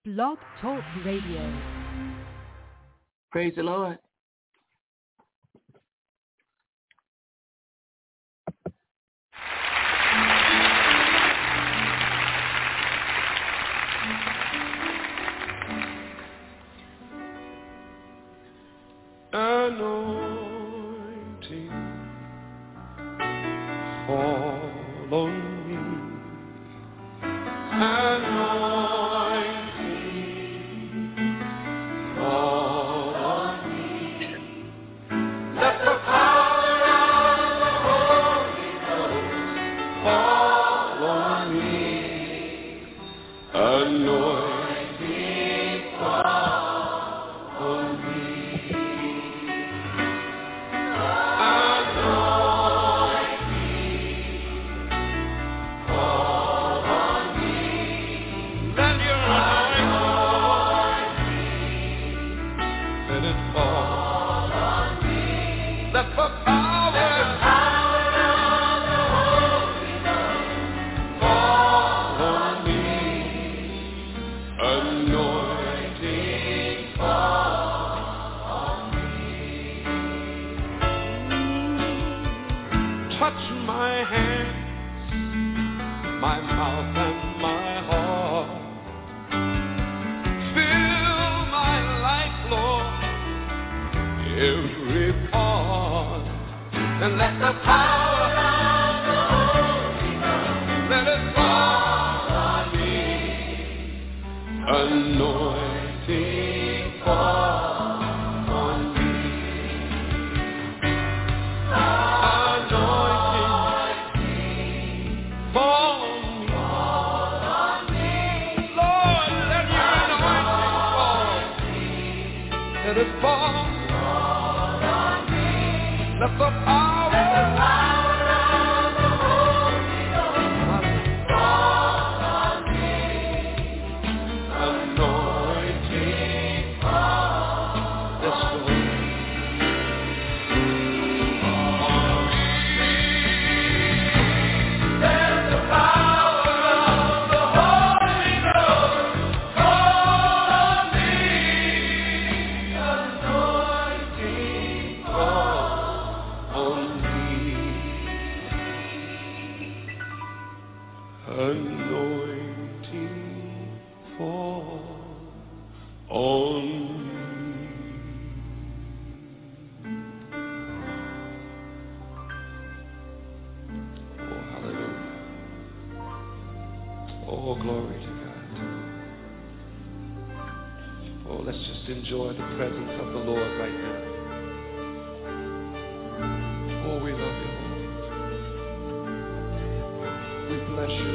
Blog Talk Radio. Praise the Lord. Anointing fall on me. Anointing fall on me. Let the power of the Holy Ghost fall on me. Anointing fall on me. Let the power of the Holy Ghost, let it fall on me. Anointing fall on me. Anointing fall on me. Lord, let your anointing fall. Let it fall on me. Let the power enjoy the presence of the Lord right now. Oh, we love you, Lord. We bless you.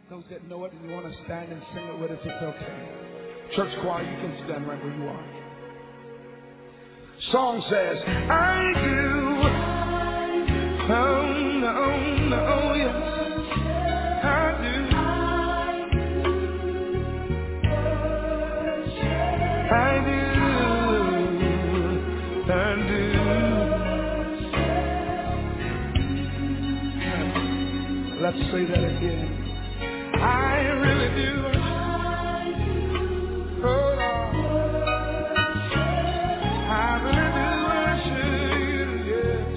Those that know it and you want to stand and sing it with us, it's okay. Church choir, you can stand right where you are. Song says, I do. Oh, no, no, yes. I do. I do. Let's say that again. I really do. Oh, Lord. I really do worship you, yes.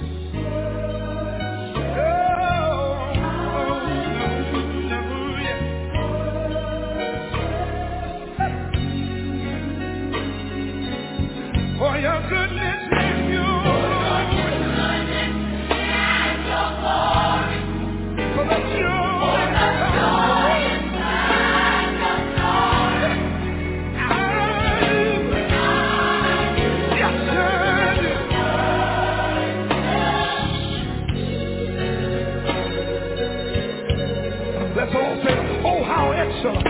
For your goodness and your glory. For the joy and let's all say, oh, how excellent.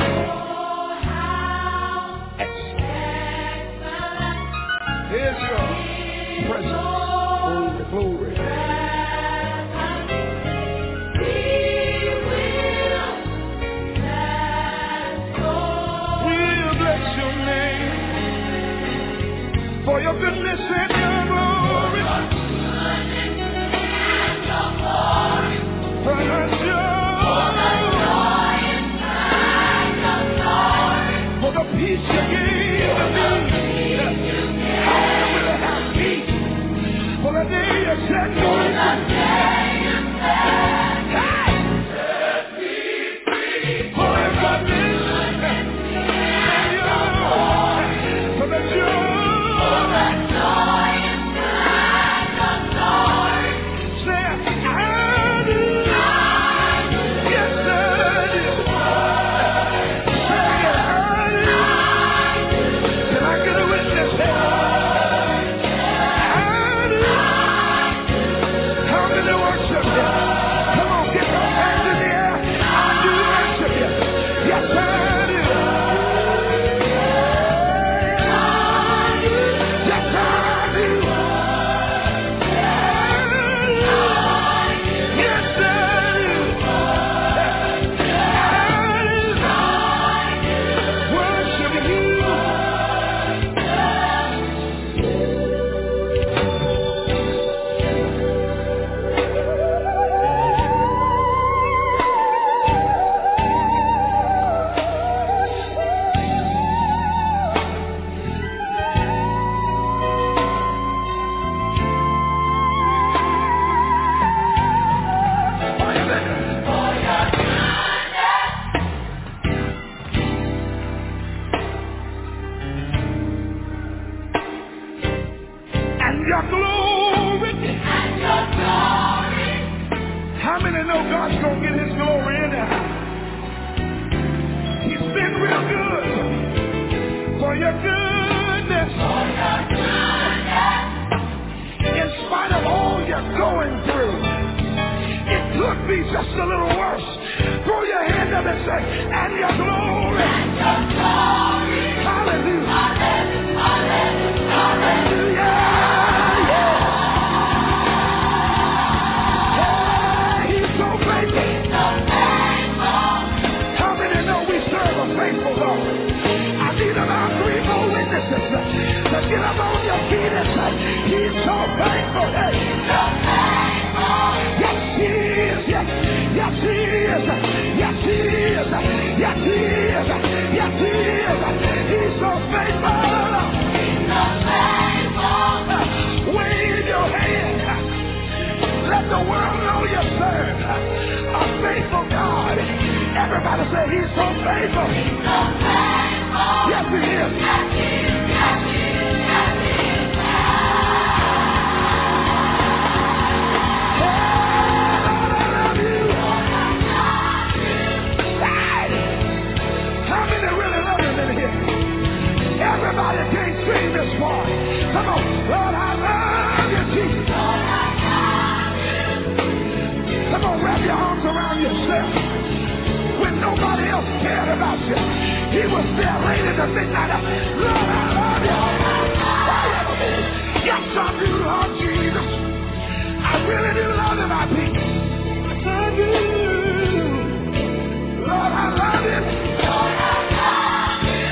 Here's your presence. Oh, the glory. We'll bless your name for your goodness and your glory. For your joy. For the peace you gave to me. For the day you set me free. For the goodness and your for the joy. Say, I do. Yes, I do. Say, I do. Can I get a witness here? Come on, wrap your arms around yourself. When nobody He was there late in the midnight hour. Lord, I love you. Yes, I do, Lord Jesus. I really do love you, my people. I do. Lord, I love you. Lord, I love you.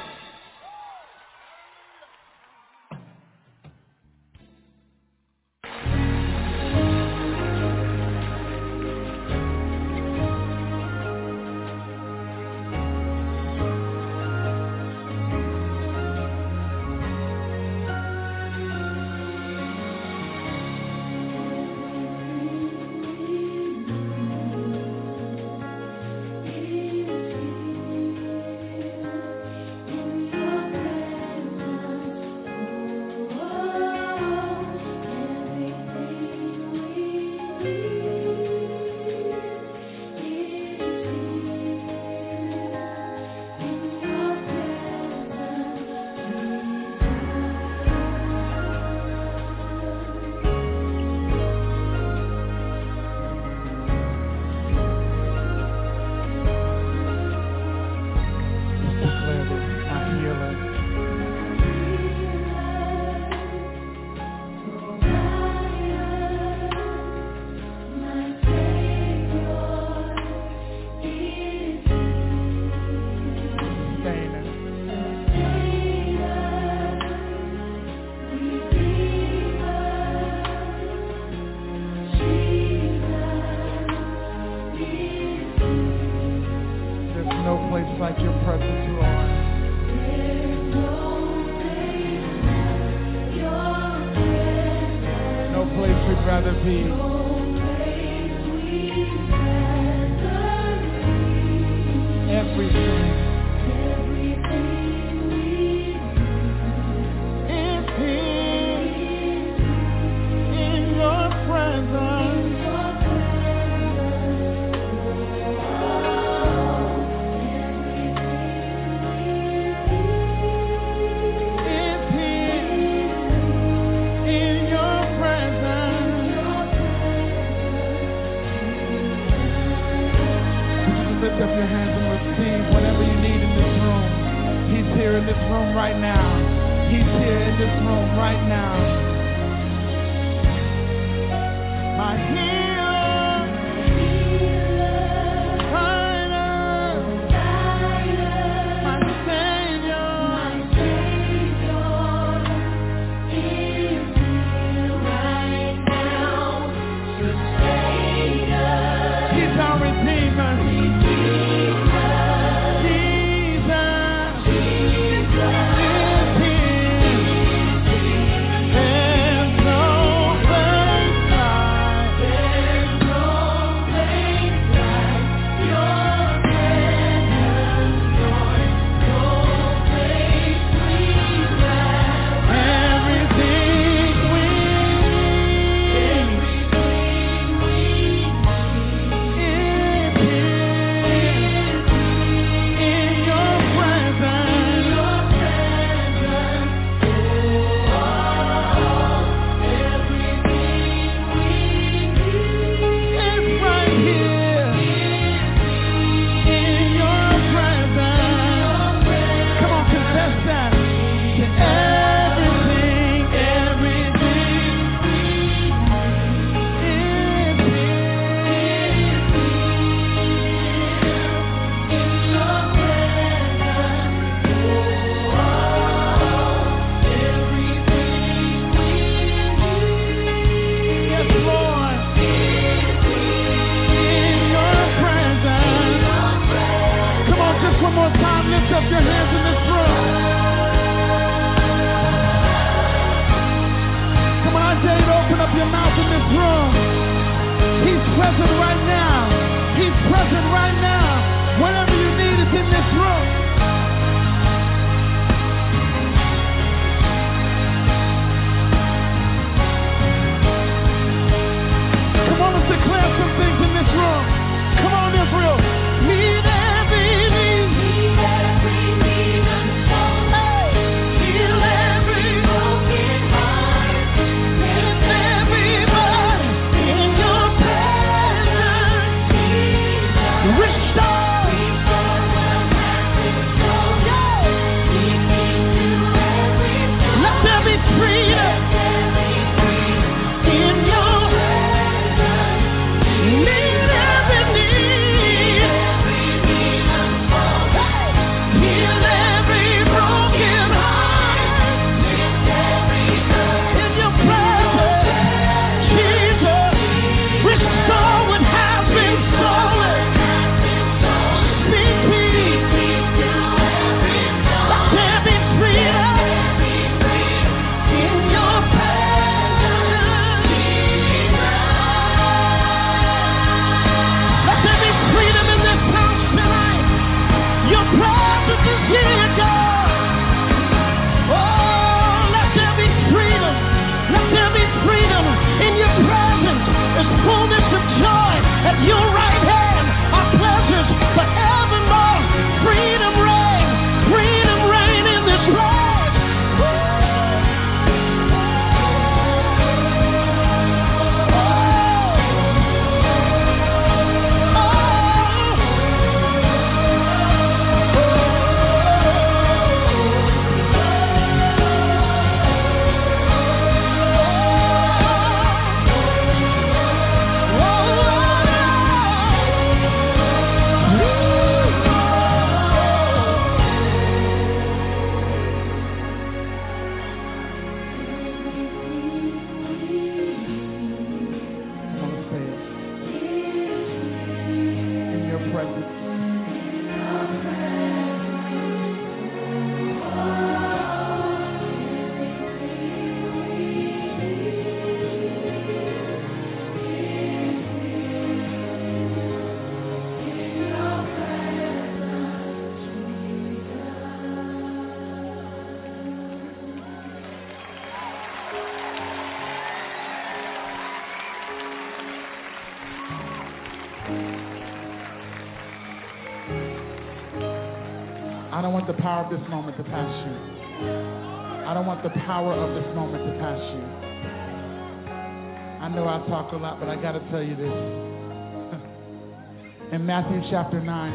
Like your presence, Lord. No place we'd rather be. Everything is here in your presence. Lift up your hands and receive whatever you need in this room. He's here in this room right now. He's here in this room right now. My healer, fighter, my Savior, is here right now. Sustainer, He's our Redeemer. I don't want the power of this moment to pass you. I don't want the power of this moment to pass you. I know I talk a lot, but I got to tell you this. In Matthew chapter 9,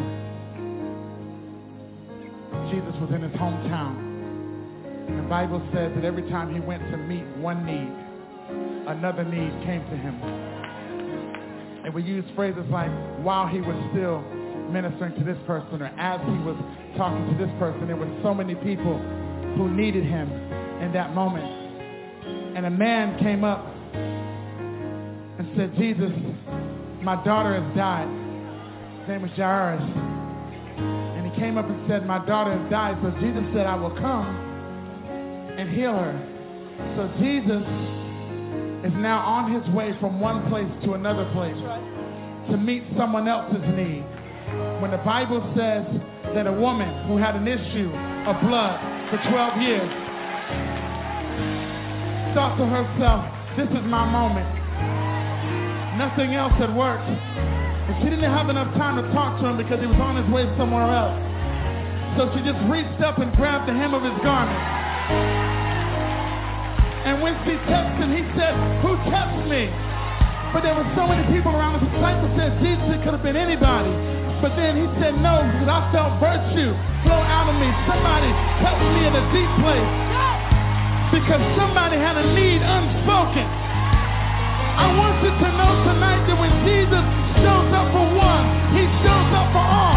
Jesus was in his hometown. And the Bible says that every time he went to meet one need, another need came to him. And we use phrases like, while he was still ministering to this person, or as he was talking to this person, there were so many people who needed him in that moment. And a man came up and said, Jesus, my daughter has died. His name was Jairus. And he came up and said, my daughter has died. So Jesus said, I will come and heal her. So Jesus is now on his way from one place to another place to meet someone else's need. When the Bible says that a woman who had an issue of blood for 12 years thought to herself, this is my moment. Nothing else had worked. And she didn't have enough time to talk to him because he was on his way somewhere else. So she just reached up and grabbed the hem of his garment. And when she touched him, he said, who touched me? But there were so many people around. The disciples said, Jesus, it could have been anybody. But then he said, no, because I felt virtue flow out of me. Somebody touched me in a deep place. Because somebody had a need unspoken. I want you to know tonight that when Jesus shows up for one, he shows up for all.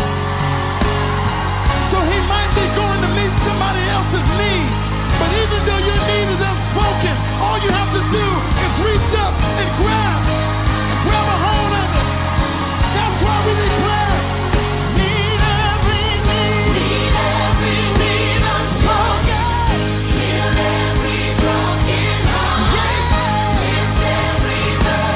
So he might be going to meet somebody else's need. But even though your need is unspoken, all you have to do is reach up and grab a hold of it. That's why we declare, meet every need unspoken, heal every broken heart, lift every burden.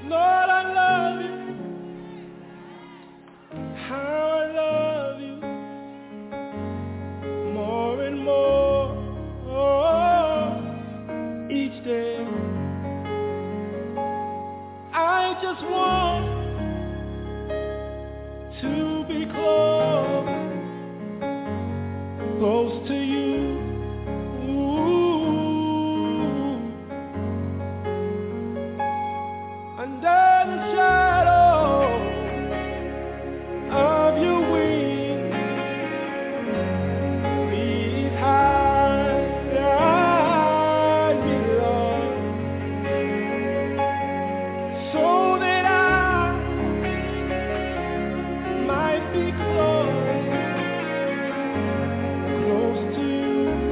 Lord, I love you. How I love you more and more each day. I just want to be close to you. Under the shadow of your wings, please hide me, Lord, so that I might be close to you.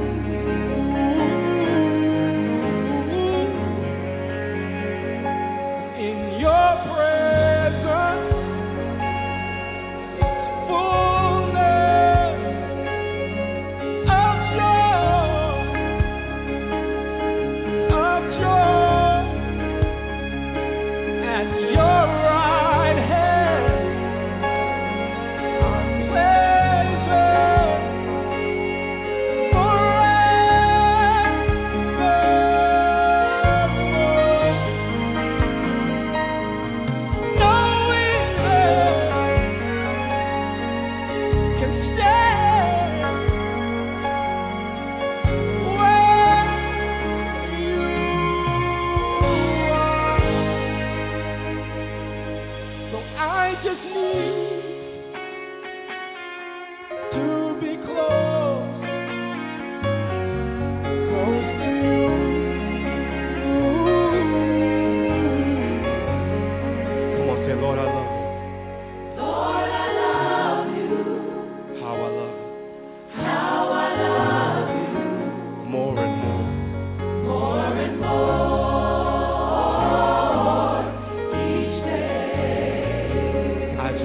In your presence, fullness of joy, at your right hand are pleasures forevermore. No evil can stand where you are. So I just need to be close to you. Come on, say, Lord, I love you. Lord, I love you. How I love you. How I love you More and more. more and more each day. I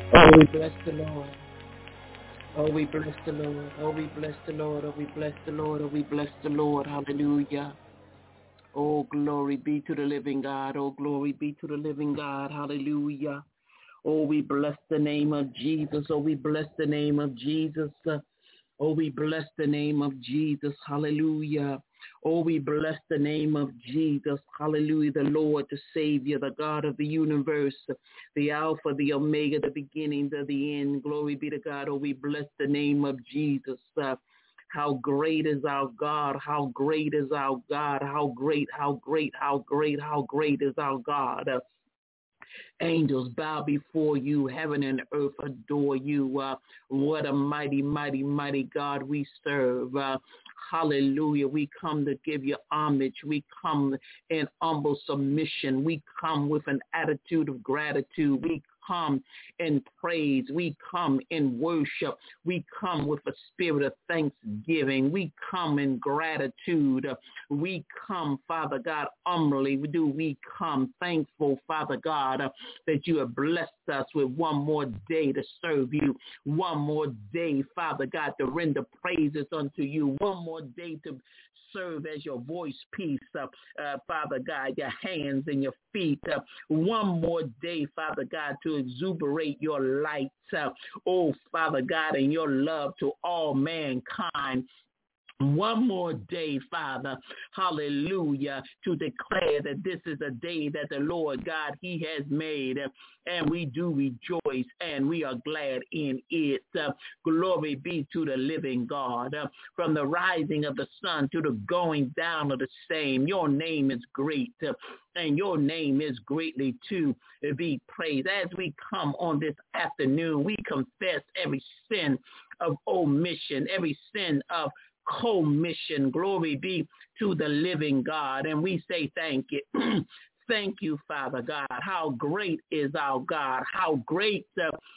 Oh, we bless the Lord. Oh, we bless the Lord. Oh, we bless the Lord. Oh, we bless the Lord. Oh, we bless the Lord. Hallelujah. Oh, glory be to the living God. Oh, glory be to the living God. Hallelujah. Oh, we bless the name of Jesus. Oh, we bless the name of Jesus. Oh, we bless the name of Jesus. Hallelujah. Oh, we bless the name of Jesus. Hallelujah. The Lord, the Savior, the God of the universe, the Alpha, the Omega, the beginning, the end. Glory be to God. Oh, we bless the name of Jesus. How great is our God? How great is our God? How great, how great, how great, how great is our God? Angels bow before you. Heaven and earth adore you. What a mighty, mighty, mighty God we serve. Hallelujah. We come to give you homage. We come in humble submission. We come with an attitude of gratitude. We come in praise. We come in worship. We come with a spirit of thanksgiving. We come in gratitude. We come, Father God, humbly. We come thankful, Father God, that you have blessed us with one more day to serve you. One more day, Father God, to render praises unto you. One more day to serve as your voice piece, Father God, your hands and your feet. One more day, Father God, to exuberate your light, oh, Father God, and your love to all mankind. One more day, Father, hallelujah, to declare that this is a day that the Lord God, he has made, and we do rejoice, and we are glad in it. Glory be to the living God. From the rising of the sun to the going down of the same, your name is great, and your name is greatly to be praised. As we come on this afternoon, we confess every sin of omission, every sin of commission. Glory be to the living God. And we say thank you. Thank you, Father God. How great is our God. How great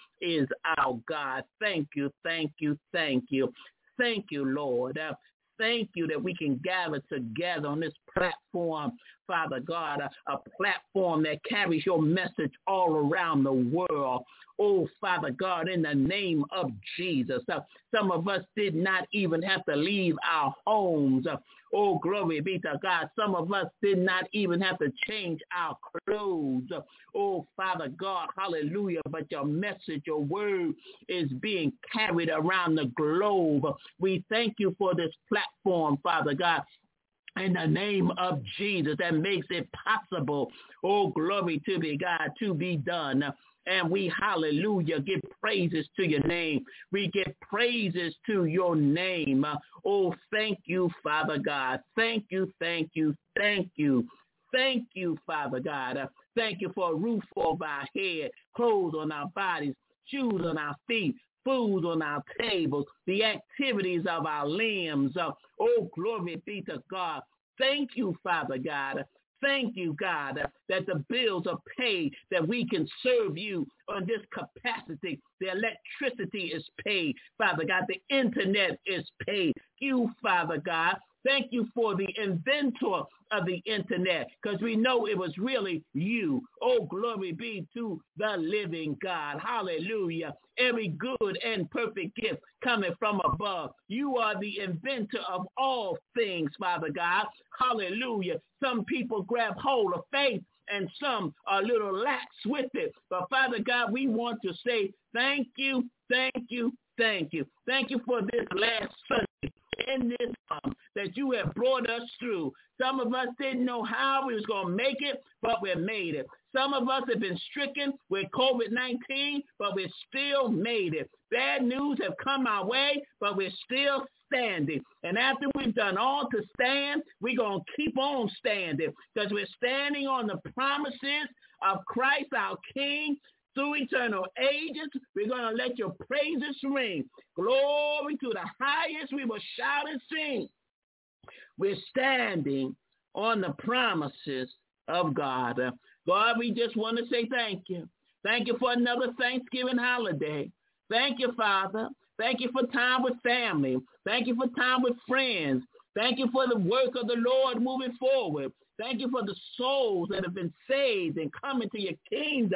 is our God. Thank you, thank you, thank you. Thank you, Lord. Thank you that we can gather together on this platform, Father God, a platform that carries your message all around the world. Oh, Father God, in the name of Jesus. Some of us did not even have to leave our homes. Oh, glory be to God. Some of us did not even have to change our clothes. Oh, Father God, hallelujah. But your message, your word is being carried around the globe. We thank you for this platform, Father God, in the name of Jesus, that makes it possible. Oh, glory to be God, to be done. And we, hallelujah, give praises to your name. We give praises to your name. Oh, thank you, Father God. Thank you, thank you, thank you. Thank you, Father God. Thank you for a roof over our head, clothes on our bodies, shoes on our feet, food on our tables, the activities of our limbs. Oh, glory be to God. Thank you, Father God. Thank you, God, that the bills are paid, that we can serve you on this capacity. The electricity is paid, Father God. The internet is paid. You, Father God, thank you for the inventor of the internet, because we know it was really you. Oh, glory be to the living God. Hallelujah. Every good and perfect gift coming from above. You are the inventor of all things, Father God. Hallelujah. Some people grab hold of faith and some are a little lax with it. But Father God, we want to say thank you, thank you, thank you. Thank you for this last Sunday in this month that you have brought us through. Some of us didn't know how we was going to make it, but we made it. Some of us have been stricken with COVID-19, but we still made it. Bad news have come our way, but we're still standing. And after we've done all to stand, we're going to keep on standing, because we're standing on the promises of Christ our King. Through eternal ages, we're going to let your praises ring. Glory to the highest, we will shout and sing. We're standing on the promises of God. God, we just want to say thank you. Thank you for another Thanksgiving holiday. Thank you, Father. Thank you for time with family. Thank you for time with friends. Thank you for the work of the Lord moving forward. Thank you for the souls that have been saved and come into your kingdom.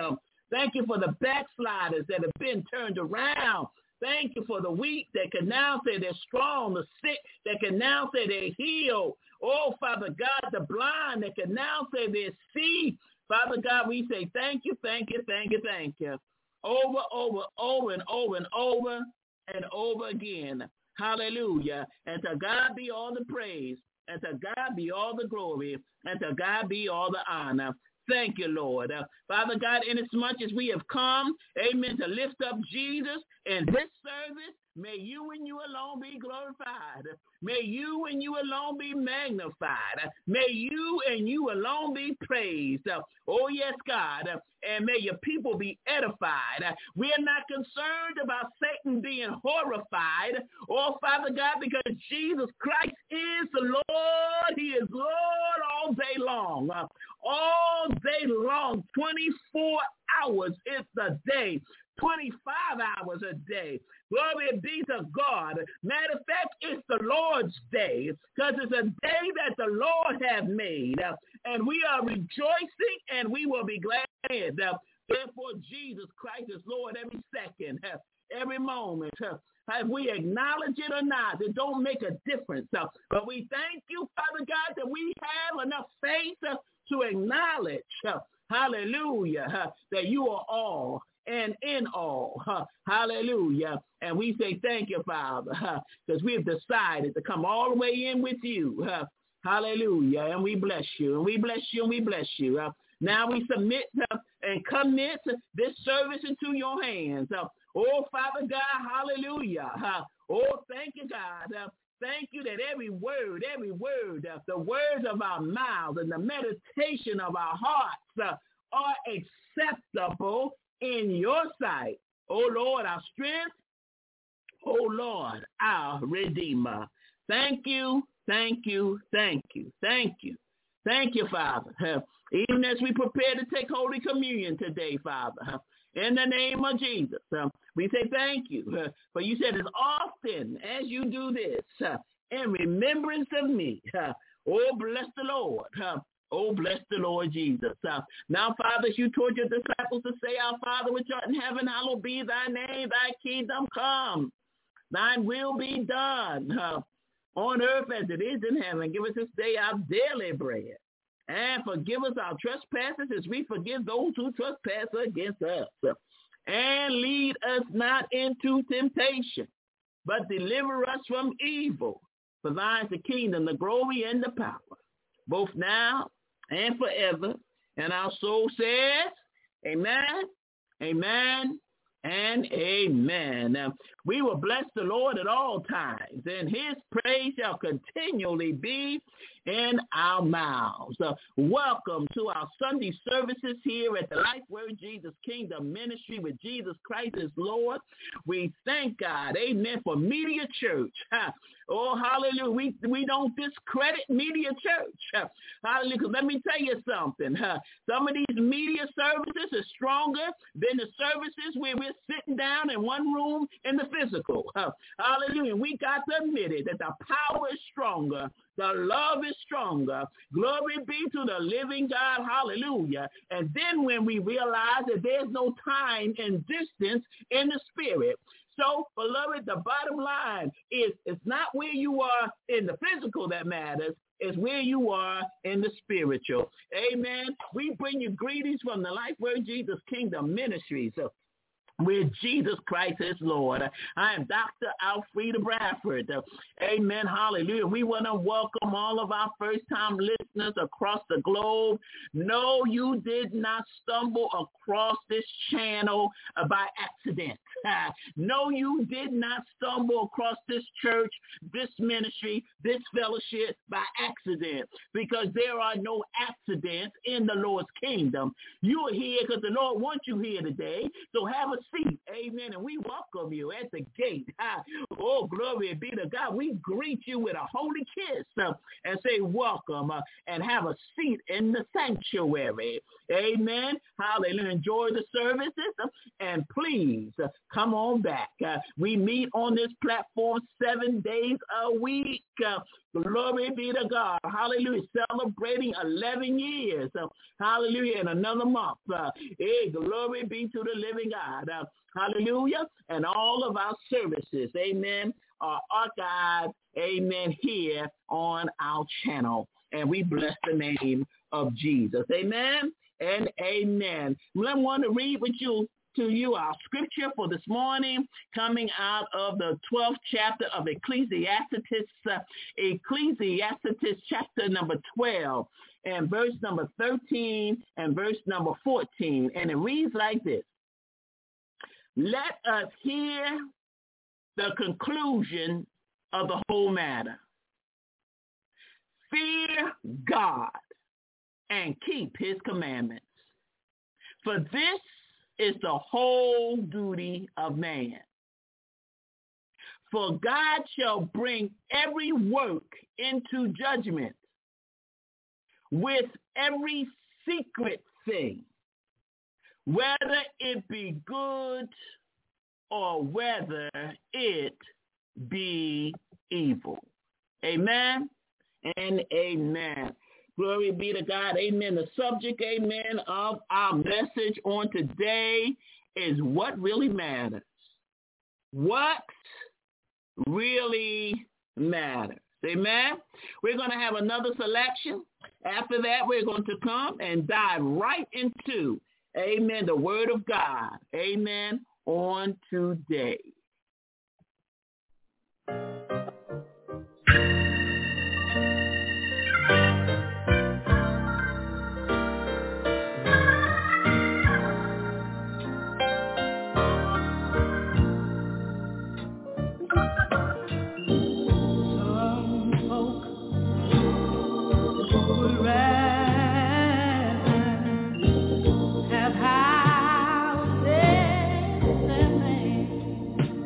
Thank you for the backsliders that have been turned around. Thank you for the weak that can now say they're strong, the sick that can now say they're healed. Oh, Father God, the blind that can now say they see. Father God, we say thank you, thank you, thank you, thank you. Over and over again. Hallelujah. And to God be all the praise. And to God be all the glory. And to God be all the honor. Thank you, Lord. Father God, inasmuch as we have come, amen, to lift up Jesus in this service, may you and you alone be glorified. May you and you alone be magnified. May you and you alone be praised. Oh, yes, God. And may your people be edified. We are not concerned about Satan being horrified. Oh, Father God, because Jesus Christ is the Lord. He is Lord all day long. All day long, 24 hours is the day. 25 hours a day. Glory be to God. Matter of fact, it's the Lord's day because it's a day that the Lord has made. And we are rejoicing and we will be glad. Therefore, Jesus Christ is Lord every second, every moment. If we acknowledge it or not, it don't make a difference. But we thank you, Father God, that we have enough faith to acknowledge, hallelujah, that you are all and in all. Hallelujah. And we say thank you, Father, because we have decided to come all the way in with you. Hallelujah. And we bless you. And we bless you. And we bless you. Now we submit and commit this service into your hands. Oh, Father God, hallelujah. Oh, thank you, God. Thank you that every word, the words of our mouths and the meditation of our hearts are acceptable in your sight. Oh, Lord, our strength. Oh, Lord, our Redeemer. Thank you, thank you, thank you, thank you. Thank you, Father. Even as we prepare to take Holy Communion today, Father, in the name of Jesus, we say thank you. For you said as often as you do this, in remembrance of me, oh, bless the Lord. Oh, bless the Lord Jesus. Now, Father, as you told your disciples to say, our Father which art in heaven, hallowed be thy name, thy kingdom come. Thine will be done on earth as it is in heaven. Give us this day our daily bread. And forgive us our trespasses as we forgive those who trespass against us. And lead us not into temptation, but deliver us from evil. For thine is the kingdom, the glory, and the power, both now and forever. And our soul says, amen, amen, and amen. Now, we will bless the Lord at all times, and his praise shall continually be in our mouths. Welcome to our Sunday services here at the Life Word Jesus Kingdom Ministry with Jesus Christ as Lord. We thank God, amen, for Media Church. Oh, hallelujah. We don't discredit Media Church. Hallelujah. Because let me tell you something. Some of these media services are stronger than the services where we're sitting down in one room in the physical. Hallelujah. We got to admit it, that the power is stronger. The love is stronger. Glory be to the living God. Hallelujah. And then when we realize that there's no time and distance in the spirit. So, beloved, the bottom line is it's not where you are in the physical that matters. It's where you are in the spiritual. Amen. We bring you greetings from the Life Word Jesus Kingdom Ministries. Where Jesus Christ is Lord. I am Dr. Alfreda Bradford. Amen. Hallelujah. We want to welcome all of our first-time listeners across the globe. No, you did not stumble across this channel by accident. No, you did not stumble across this church, this ministry, this fellowship by accident, because there are no accidents in the Lord's kingdom. You are here because the Lord wants you here today. So have a seat. Amen. And we welcome you at the gate. Oh, glory be to God. We greet you with a holy kiss and say welcome and have a seat in the sanctuary. Amen. Hallelujah. Enjoy the services and please come on back. We meet on this platform 7 days a week. Glory be to God. Hallelujah. Celebrating 11 years. Hallelujah. In another month. Glory be to the living God. Hallelujah. And all of our services, amen, are archived, amen, here on our channel. And we bless the name of Jesus. Amen and amen. I want to read to you our scripture for this morning, coming out of the 12th chapter of Ecclesiastes chapter number 12 and verse number 13 and verse number 14. And it reads like this. Let us hear the conclusion of the whole matter. Fear God and keep his commandments. For this is the whole duty of man. For God shall bring every work into judgment with every secret thing, whether it be good or whether it be evil. Amen and amen. Glory be to God. Amen. The subject, amen, of our message on today is what really matters. What really matters. Amen. We're going to have another selection. After that, we're going to come and dive right into, amen, the word of God. Amen. On today. Have houses and lands.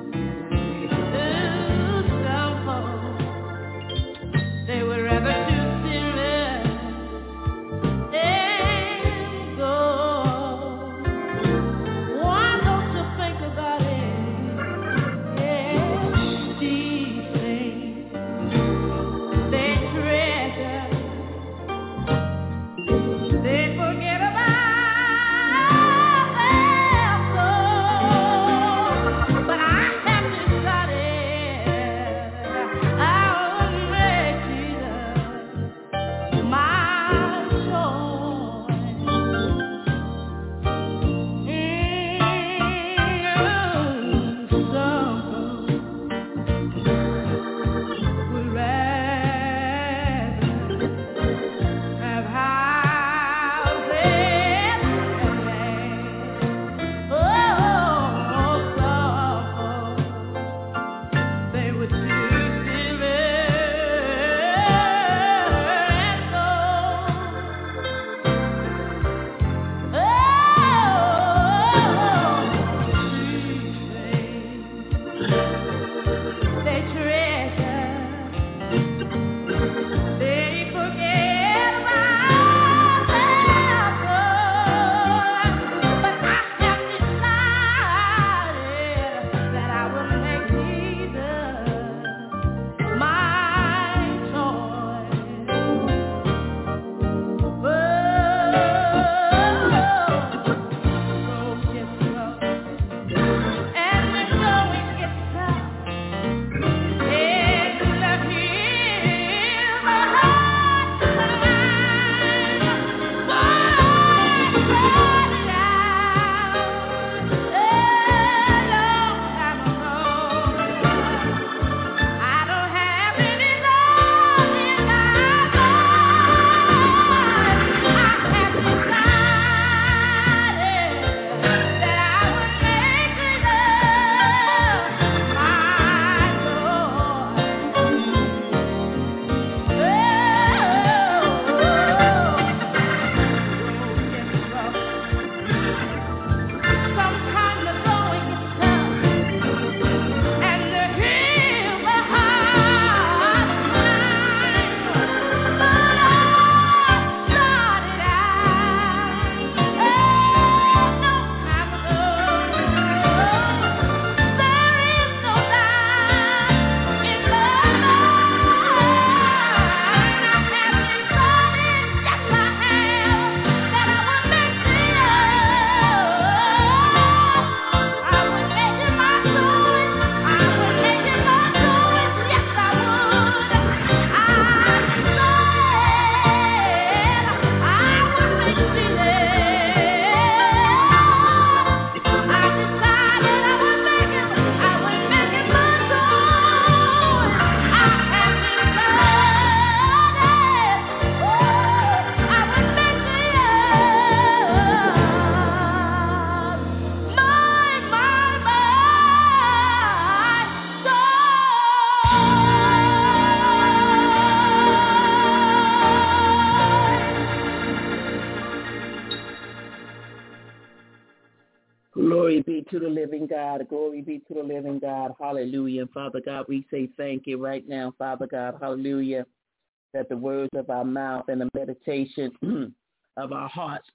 Glory be to the living God. Glory be to the living God. Hallelujah. And Father God, we say thank you right now, Father God. Hallelujah. That the words of our mouth and the meditation of our hearts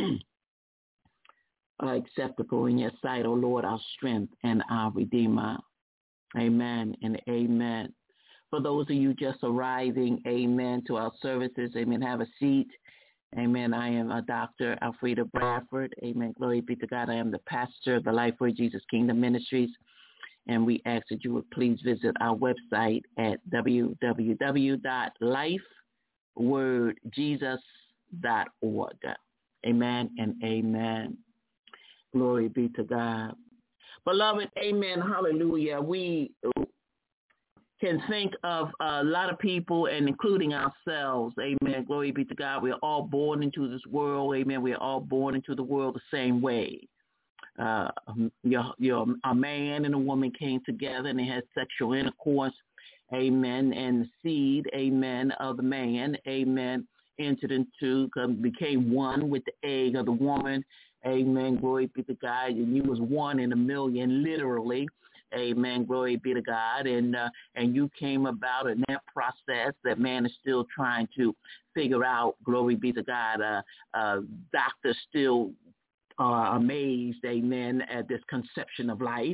are acceptable in your sight, O Lord, our strength and our Redeemer. Amen and amen. For those of you just arriving, amen, to our services, amen, have a seat. Amen. I am a Dr. Alfreda Bradford. Amen. Glory be to God. I am the pastor of the Life Word Jesus Kingdom Ministries. And we ask that you would please visit our website at www.lifewordjesus.org. Amen and amen. Glory be to God. Beloved, amen, hallelujah. We can think of a lot of people, and including ourselves, amen, glory be to God. We're all born into this world, amen. We're all born into the world the same way. A man and a woman came together and they had sexual intercourse, amen, and the seed, amen, of the man, amen, entered into, became one with the egg of the woman, amen, glory be to God, and you was one in a million, literally. Amen. Glory be to God. And you came about in that process that man is still trying to figure out. Glory be to God. Doctors still are amazed, amen, at this conception of life.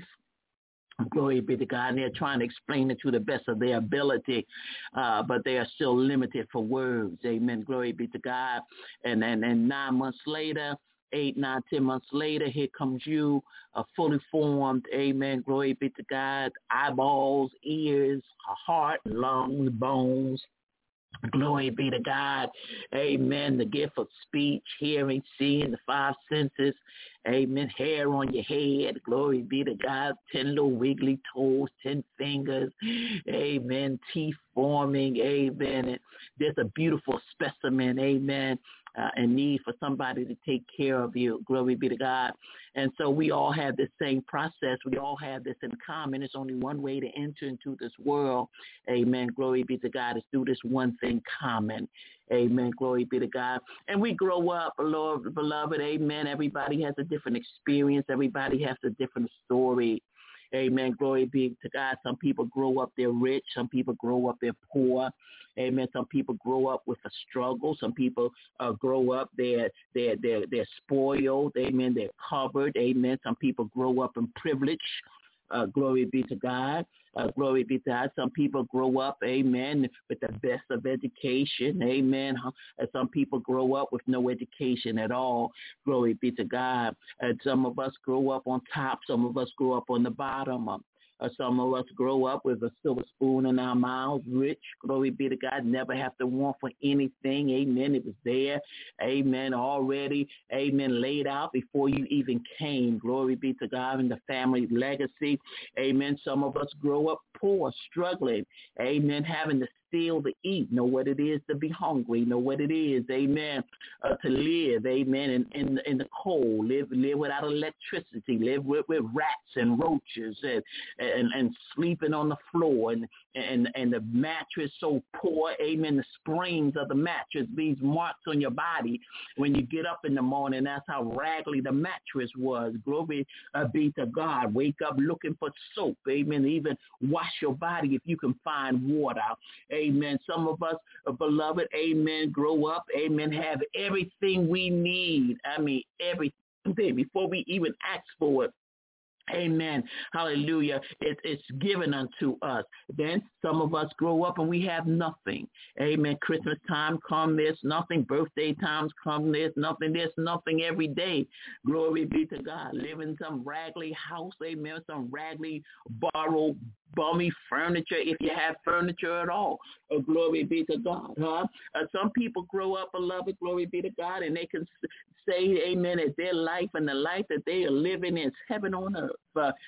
Glory be to God. And they're trying to explain it to the best of their ability, but they are still limited for words. Amen. Glory be to God. And 9 months later, 8, 9, 10 months later, here comes you, fully formed, amen, glory be to God, eyeballs, ears, heart, lungs, bones, glory be to God, amen, the gift of speech, hearing, seeing, the 5 senses, amen, hair on your head, glory be to God, 10 little wiggly toes, 10 fingers, amen, teeth forming, amen, and there's a beautiful specimen, amen, and need for somebody to take care of you. Glory be to God. And so we all have this same process. We all have this in common. It's only one way to enter into this world. Amen. Glory be to God. It's through this one thing common. Amen. Glory be to God. And we grow up, Lord, beloved. Amen. Everybody has a different experience. Everybody has a different story. Amen. Glory be to God. Some people grow up, they're rich. Some people grow up, they're poor. Amen. Some people grow up with a struggle. Some people grow up, they're spoiled. Amen. They're covered. Amen. Some people grow up in privilege. Glory be to God. Glory be to God. Some people grow up, amen, with the best of education, amen. And some people grow up with no education at all. Glory be to God. And some of us grow up on top. Some of us grow up on the bottom. Some of us grow up with a silver spoon in our mouths, rich, glory be to God, never have to want for anything, amen. It was there, amen, already, amen, laid out before you even came, glory be to God, in the family legacy, amen. Some of us grow up poor, struggling, amen, having to steal to eat, know what it is to be hungry, know what it is, amen, to live, amen, in the cold, live without electricity, live with rats and roaches and sleeping on the floor and the mattress so poor, amen, the springs of the mattress, these marks on your body when you get up in the morning, that's how raggedy the mattress was. Glory be to God. Wake up looking for soap, amen, even wash your body if you can find water, amen. Some of us, beloved, amen, grow up, amen, have everything we need. I mean, everything before we even ask for it. Amen. Hallelujah. It's given unto us. Then some of us grow up and we have nothing. Amen. Christmas time come, there's nothing. Birthday times come, there's nothing. There's nothing every day. Glory be to God. Live in some raggedy house. Amen. Some raggedy, borrowed, bummy furniture, if you have furniture at all. Glory be to God. Some people grow up, beloved, glory be to God, and they can say, amen, that their life and the life that they are living is heaven on earth.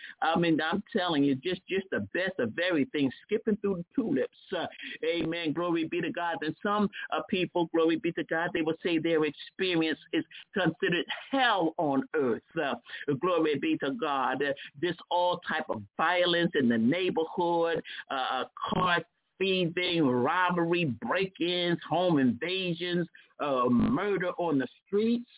I mean, I'm telling you, just the best of everything, skipping through the tulips. Amen. Glory be to God. And some people, glory be to God, they will say their experience is considered hell on earth. Glory be to God. This all type of violence in the neighborhood, car thieving, robbery, break-ins, home invasions, murder on the streets.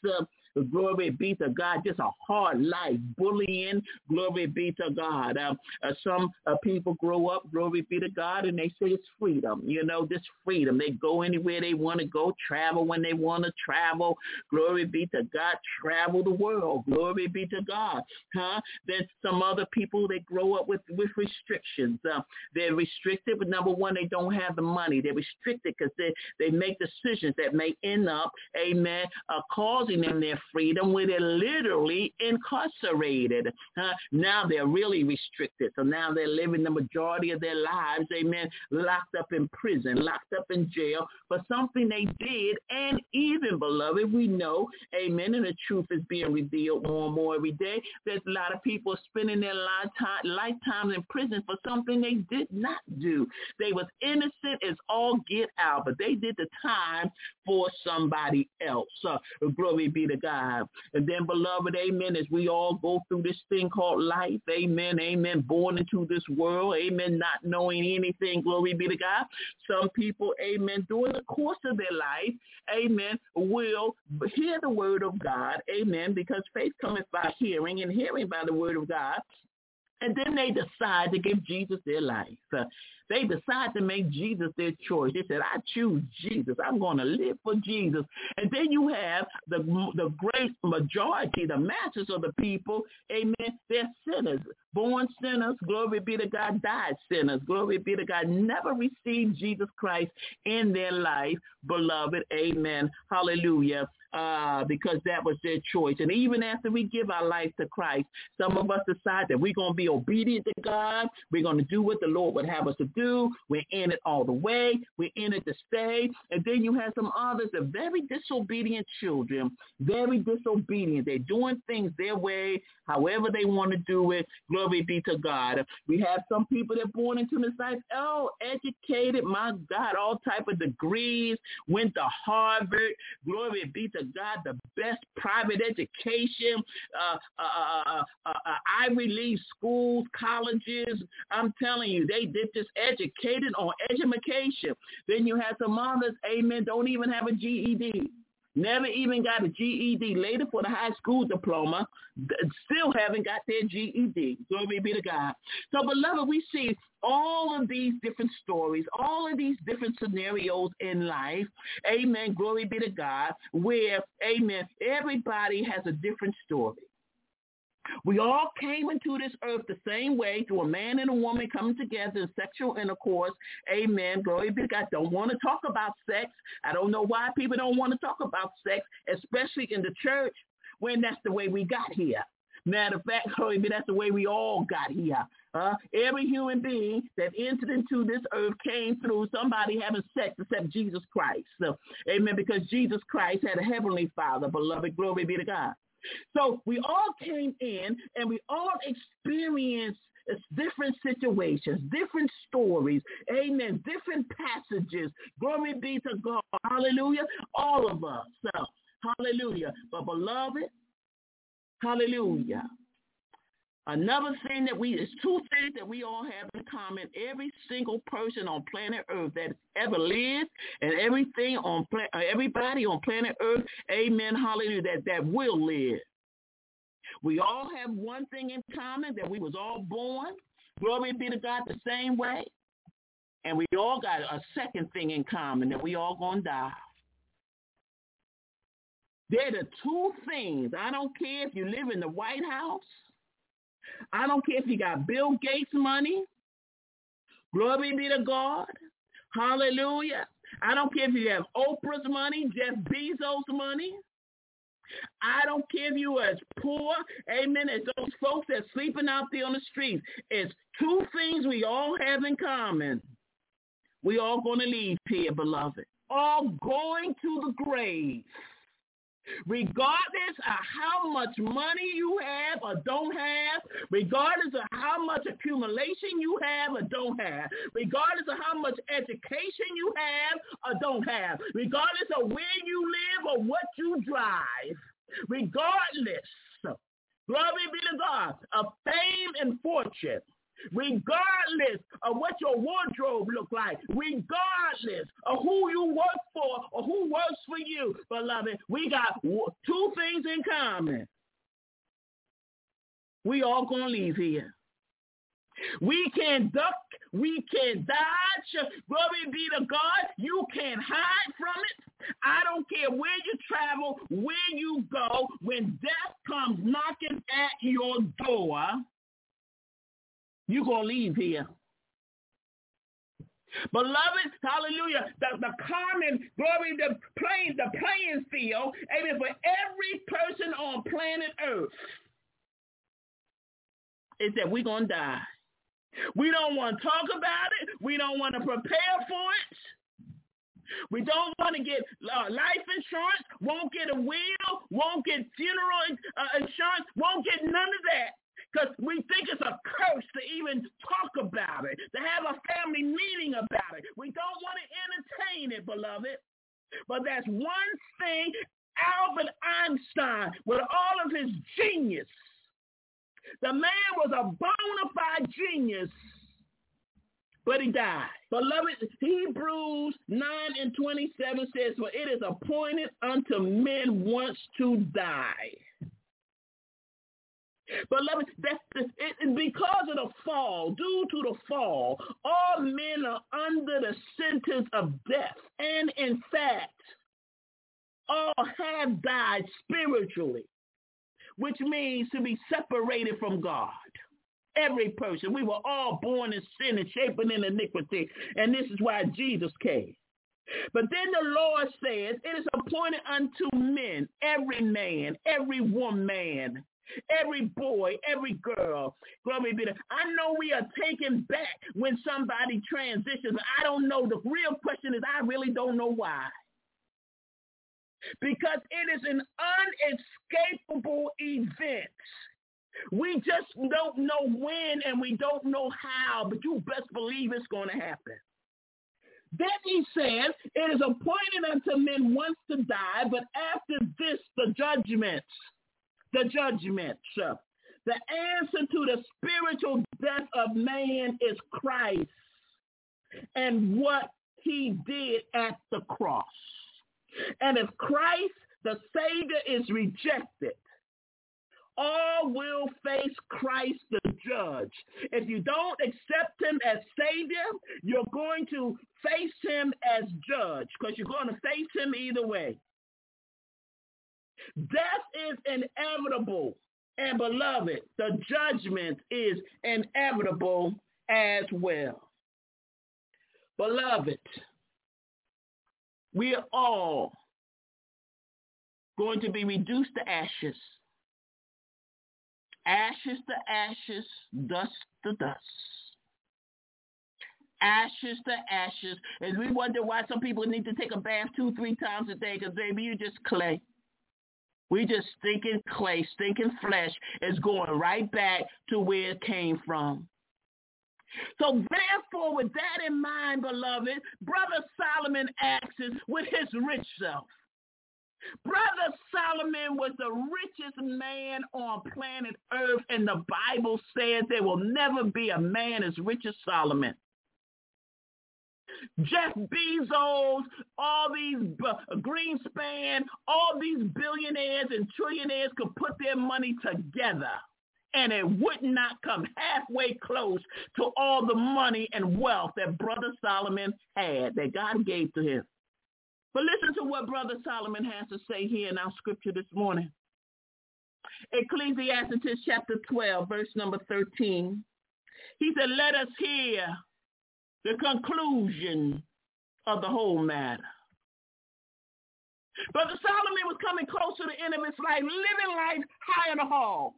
Glory be to God. Just a hard life, bullying. Glory be to God. Some people grow up, glory be to God, and they say it's freedom. This freedom. They go anywhere they want to go, travel when they want to travel. Glory be to God. Travel the world. Glory be to God. Then some other people, they grow up with restrictions. They're restricted, but number one, they don't have the money. They're restricted because they make decisions that may end up, amen, causing them their freedom where they're literally incarcerated. Now they're really restricted. So now they're living the majority of their lives, amen, locked up in prison, locked up in jail for something they did. And even, beloved, we know, amen, and the truth is being revealed more and more every day. There's a lot of people spending their lifetimes in prison for something they did not do. They was innocent as all get out, but they did the time for somebody else. Glory be to God. And then, beloved, amen, as we all go through this thing called life, amen, amen, born into this world, amen, not knowing anything, glory be to God. Some people, amen, during the course of their life, amen, will hear the word of God, amen, because faith cometh by hearing, and hearing by the word of God. And then they decide to give Jesus their life. They decide to make Jesus their choice. They said, I choose Jesus. I'm going to live for Jesus. And then you have the great majority, the masses of the people, amen, they're sinners, born sinners, glory be to God, died sinners, glory be to God, never received Jesus Christ in their life, beloved, amen, hallelujah. Because that was their choice. And even after we give our life to Christ, some of us decide that we're going to be obedient to God. We're going to do what the Lord would have us to do. We're in it all the way. We're in it to stay. And then you have some others that are very disobedient children, very disobedient. They're doing things their way, however they want to do it. Glory be to God. We have some people that are born into this life, educated, my God, all type of degrees, went to Harvard. Glory be to God, the best private education, Ivy League schools, colleges. I'm telling you, they did this educated on education. Then you have some others, amen, don't even have a GED. Never even got a GED. Later for the high school diploma, still haven't got their GED. Glory be to God. So, beloved, we see all of these different stories, all of these different scenarios in life, amen, glory be to God, where, amen, everybody has a different story. We all came into this earth the same way, through a man and a woman coming together in sexual intercourse. Amen. Glory be to God. Don't want to talk about sex. I don't know why people don't want to talk about sex, especially in the church, when that's the way we got here. Matter of fact, glory be, that's the way we all got here. Every human being that entered into this earth came through somebody having sex except Jesus Christ. So, amen, because Jesus Christ had a heavenly Father, beloved, glory be to God. So we all came in and we all experienced different situations, different stories, amen, different passages. Glory be to God. Hallelujah. All of us. So, hallelujah. But beloved, hallelujah. Another thing there's two things that we all have in common. Every single person on planet Earth that ever lived, and everybody on planet Earth, amen, hallelujah, that will live. We all have one thing in common, that we was all born, glory be to God, the same way. And we all got a second thing in common, that we all gonna die. They're the two things. I don't care if you live in the White House. I don't care if you got Bill Gates money. Glory be to God. Hallelujah. I don't care if you have Oprah's money, Jeff Bezos' money. I don't care if you are as poor, amen, as those folks that are sleeping out there on the streets. It's two things we all have in common. We all going to leave here, beloved. All going to the grave. Regardless of how much money you have or don't have, regardless of how much accumulation you have or don't have, regardless of how much education you have or don't have, regardless of where you live or what you drive, regardless, glory be to God, of fame and fortune, regardless of what your wardrobe look like, regardless of who you work for or who works for you, beloved, we got two two things in common. We all going to leave here. We can duck, we can dodge. Glory be to God. You can't hide from it. I don't care where you travel, where you go. When death comes knocking at your door, you're going to leave here. Beloved, hallelujah, the common, glory, the playing field, amen, for every person on planet Earth is that we're going to die. We don't want to talk about it. We don't want to prepare for it. We don't want to get life insurance, won't get a will, won't get funeral insurance, won't get none of that. Because we think it's a curse to even talk about it, to have a family meeting about it. We don't want to entertain it, beloved. But that's one thing Albert Einstein, with all of his genius, the man was a bona fide genius, but he died. Beloved, Hebrews 9:27 says, for it is appointed unto men once to die. Beloved, because of the fall, due to the fall, all men are under the sentence of death. And in fact, all have died spiritually, which means to be separated from God. Every person. We were all born in sin and shapen in iniquity. And this is why Jesus came. But then the Lord says, it is appointed unto men, every man, every woman, every boy, every girl. Glory be to God. I know we are taken back when somebody transitions. I don't know. The real question is, I really don't know why. Because it is an unescapable event. We just don't know when and we don't know how, but you best believe it's going to happen. Then he says, it is appointed unto men once to die, but after this, the judgments. The answer to the spiritual death of man is Christ and what he did at the cross. And if Christ, the Savior, is rejected, all will face Christ the judge. If you don't accept him as Savior, you're going to face him as judge, because you're going to face him either way. Death is inevitable, and beloved, the judgment is inevitable as well. Beloved, we are all going to be reduced to ashes. Ashes to ashes, dust to dust. Ashes to ashes. And we wonder why some people need to take a bath 2-3 times a day, because, baby, you're just clay. We just stinking clay, stinking flesh is going right back to where it came from. So therefore, with that in mind, beloved, Brother Solomon asks with his rich self. Brother Solomon was the richest man on planet Earth, and the Bible says there will never be a man as rich as Solomon. Jeff Bezos, all these Greenspan, all these billionaires and trillionaires could put their money together, and it would not come halfway close to all the money and wealth that Brother Solomon had, that God gave to him. But listen to what Brother Solomon has to say here in our scripture this morning. Ecclesiastes chapter 12, verse number 13. He said, let us hear the conclusion of the whole matter. Brother Solomon was coming close to the end of his life, living life high on a hog.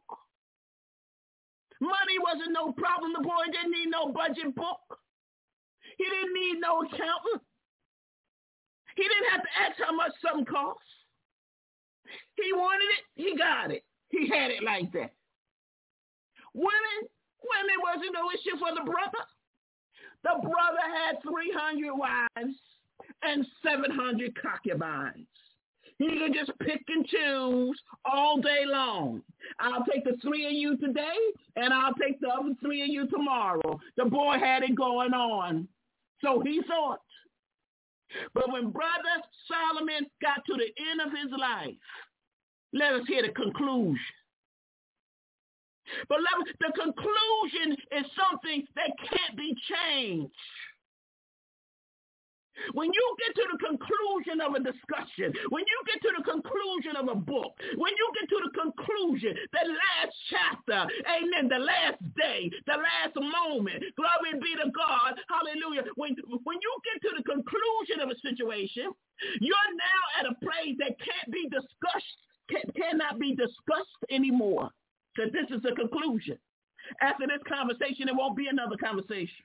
Money wasn't no problem. The boy didn't need no budget book. He didn't need no accountant. He didn't have to ask how much something costs. He wanted it, he got it. He had it like that. Women wasn't no issue for the brother. The brother had 300 wives and 700 concubines. He could just pick and choose all day long. I'll take the 3 of you today, and I'll take the other 3 of you tomorrow. The boy had it going on. So he thought. But when Brother Solomon got to the end of his life, Let us hear the conclusion. Beloved, the conclusion is something that can't be changed. When you get to the conclusion of a discussion, when you get to the conclusion of a book, when you get to the conclusion, the last chapter, amen, the last day, the last moment, glory be to God, hallelujah. When you get to the conclusion of a situation, you're now at a place that cannot be discussed anymore, because this is the conclusion. After this conversation, there won't be another conversation.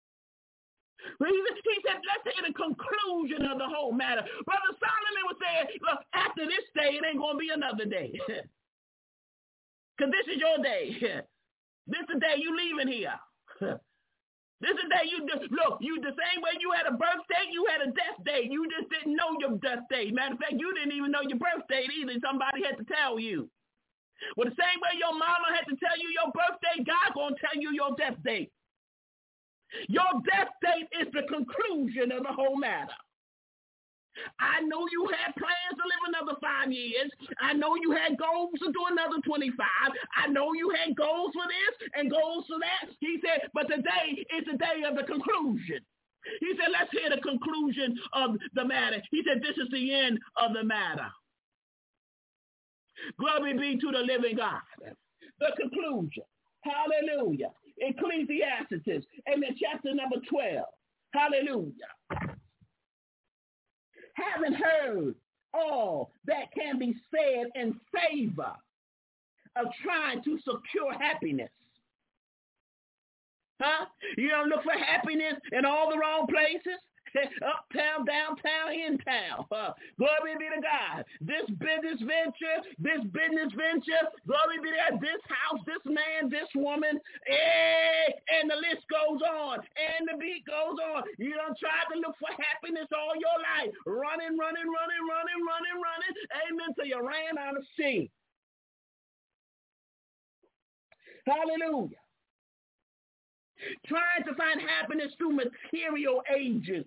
He said, let's hear the conclusion of the whole matter. Brother Solomon was saying, look, after this day, it ain't going to be another day. Because this is your day. This is the day you leaving here. This is the day you the same way you had a birthday, you had a death date. You just didn't know your death date. Matter of fact, you didn't even know your birth date either. Somebody had to tell you. Well, the same way your mama had to tell you your birthday, God going to tell you your death date. Your death date is the conclusion of the whole matter. I know you had plans to live another 5 years. I know you had goals to do another 25. I know you had goals for this and goals for that. He said, but today is the day of the conclusion. He said, let's hear the conclusion of the matter. He said, this is the end of the matter. Glory be to the living God. The conclusion. Hallelujah. Ecclesiastes, amen, chapter number 12. Hallelujah. Haven't heard all that can be said in favor of trying to secure happiness. Huh? You don't look for happiness in all the wrong places? Uptown, downtown, in town. Glory be to God. This business venture, glory be to God, this house, this man, this woman, and the list goes on, and the beat goes on. You don't try to look for happiness all your life. Running, amen, till you ran out of steam. Hallelujah. Trying to find happiness through material agents.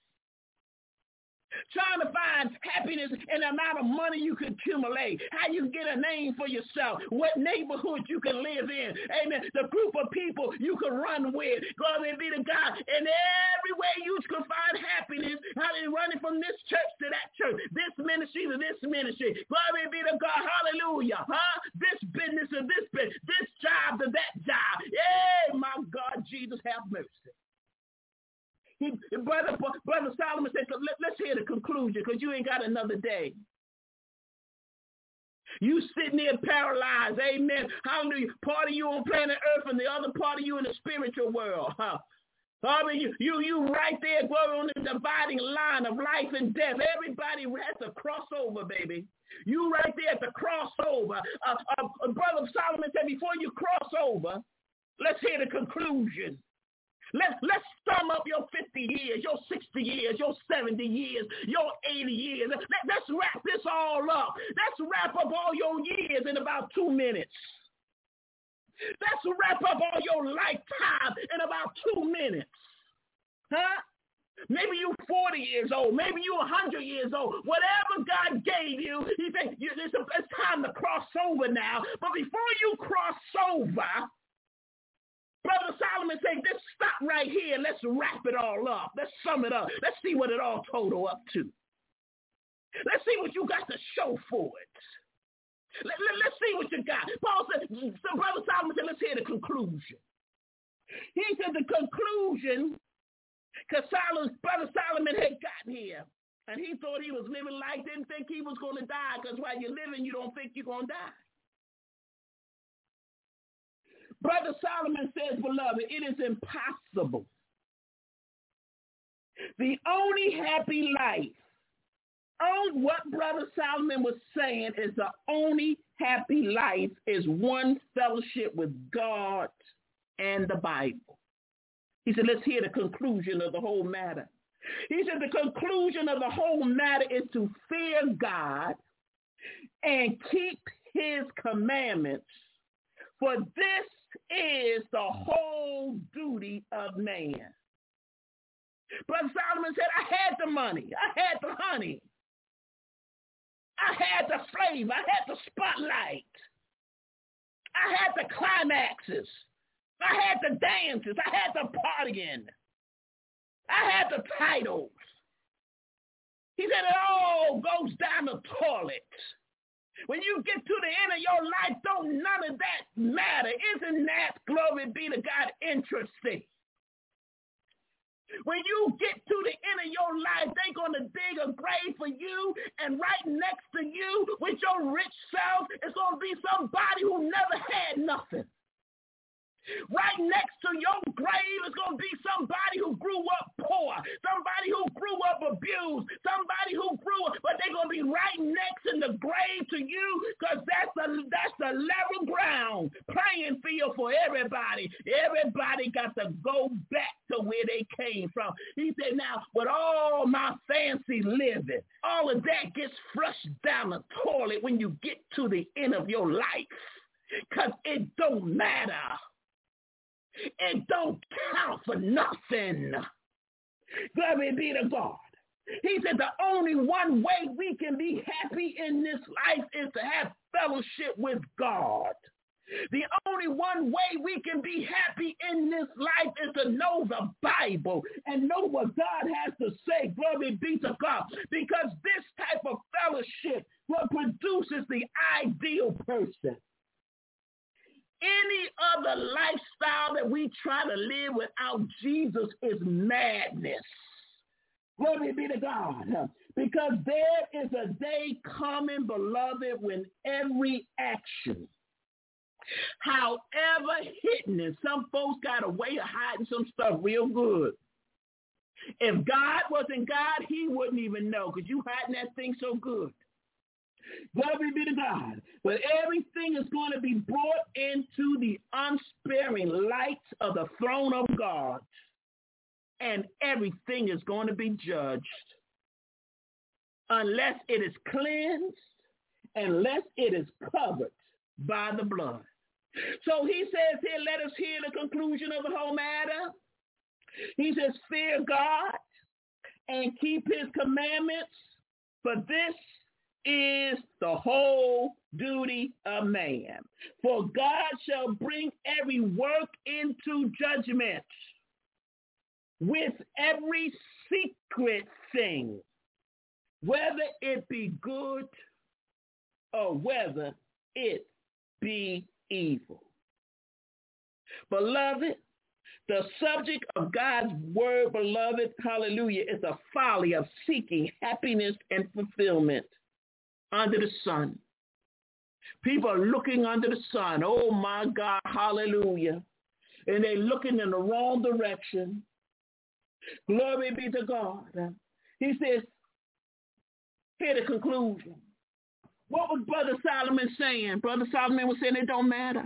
Trying to find happiness in the amount of money you can accumulate, how you get a name for yourself, what neighborhood you can live in, amen, the group of people you can run with, glory be to God, and every way you can find happiness, how they running from this church to that church, this ministry to this ministry, glory be to God, hallelujah, this business to this business, this job to that job, my God, Jesus have mercy. Brother Solomon said, let's hear the conclusion, because you ain't got another day. You sitting there paralyzed, amen, hallelujah. Part of you on planet Earth and the other part of you in the spiritual world. I mean, you right there, glory, on the dividing line of life and death. Everybody has to cross over, baby. You right there at the crossover. Brother Solomon said, before you cross over, let's hear the conclusion. Let's sum up your 50 years, your 60 years, your 70 years, your 80 years. Let's wrap this all up. Let's wrap up all your years in about 2 minutes. Let's wrap up all your lifetime in about 2 minutes. Huh? Maybe you're 40 years old. Maybe you're 100 years old. Whatever God gave you, he said, it's time to cross over now. But before you cross over, Brother Solomon said, let's stop right here. Let's wrap it all up. Let's sum it up. Let's see what it all total up to. Let's see what you got to show for it. Let's see what you got. Paul said, so Brother Solomon said, let's hear the conclusion. He said the conclusion, because Brother Solomon had gotten here, and he thought he was living life, didn't think he was going to die, because while you're living, you don't think you're going to die. Brother Solomon says, beloved, it is impossible. The only happy life, what Brother Solomon was saying is the only happy life is one fellowship with God and the Bible. He said, let's hear the conclusion of the whole matter. He said the conclusion of the whole matter is to fear God and keep his commandments, for this is the whole duty of man. Brother Solomon said, I had the money. I had the honey. I had the flavor. I had the spotlight. I had the climaxes. I had the dances. I had the partying. I had the titles. He said it all goes down the toilet. When you get to the end of your life, don't none of that matter. Isn't that, glory be to God, interesting? When you get to the end of your life, they're going to dig a grave for you, and right next to you with your rich self is going to be somebody who never had nothing. Right next to your grave is going to be somebody who grew up poor, somebody who grew up abused, somebody who grew up, but they're going to be right next in the grave to you because that's the level ground playing field for everybody. Everybody got to go back to where they came from. He said, now, with all my fancy living, all of that gets flushed down the toilet when you get to the end of your life because it don't matter. It don't count for nothing. Glory be to God. He said the only one way we can be happy in this life is to have fellowship with God. The only one way we can be happy in this life is to know the Bible and know what God has to say. Glory be to God. Because this type of fellowship what produces the ideal person. Any other lifestyle that we try to live without Jesus is madness. Glory be to God. Because there is a day coming, beloved, when every action, however hidden, and some folks got a way of hiding some stuff real good. If God wasn't God, he wouldn't even know because you hiding that thing so good. Glory be to God. But everything is going to be brought into the unsparing light of the throne of God. And everything is going to be judged. Unless it is cleansed, unless it is covered by the blood. So he says here, let us hear the conclusion of the whole matter. He says, fear God and keep his commandments, for this is the whole duty of man. For God shall bring every work into judgment with every secret thing, whether it be good or whether it be evil. Beloved, the subject of God's word, beloved, hallelujah, is the folly of seeking happiness and fulfillment under the sun. People are looking under the sun. Oh, my God, hallelujah. And they're looking in the wrong direction. Glory be to God. He says, here the conclusion. What was Brother Solomon saying? Brother Solomon was saying it don't matter.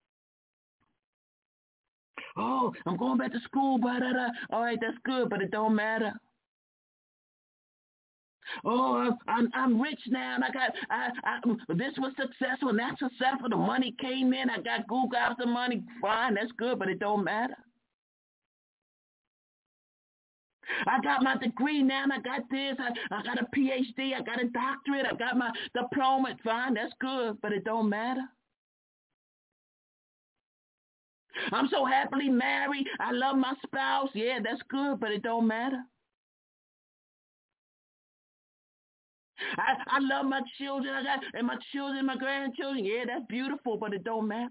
Oh, I'm going back to school. Blah, blah, blah. All right, that's good, but it don't matter. Oh, I'm rich now, and this was successful, and that's successful. The money came in. I got Google out the money. Fine, that's good, but it don't matter. I got my degree now, and I got this. I got a PhD. I got a doctorate. I got my diploma. Fine, that's good, but it don't matter. I'm so happily married. I love my spouse. Yeah, that's good, but it don't matter. I love my children. And my children, my grandchildren. Yeah, that's beautiful, but it don't matter.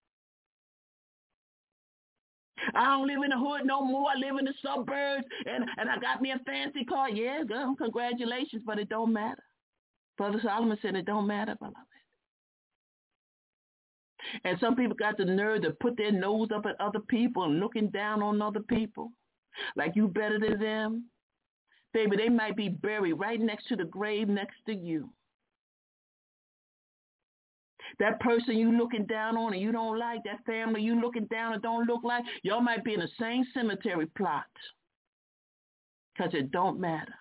I don't live in the hood no more. I live in the suburbs, and I got me a fancy car. Yeah, girl, congratulations, but it don't matter. Brother Solomon said it don't matter, beloved. And some people got the nerve to put their nose up at other people and looking down on other people like you better than them. Baby, they might be buried right next to the grave next to you. That person you looking down on and you don't like, that family you looking down and don't look like, y'all might be in the same cemetery plot because it don't matter.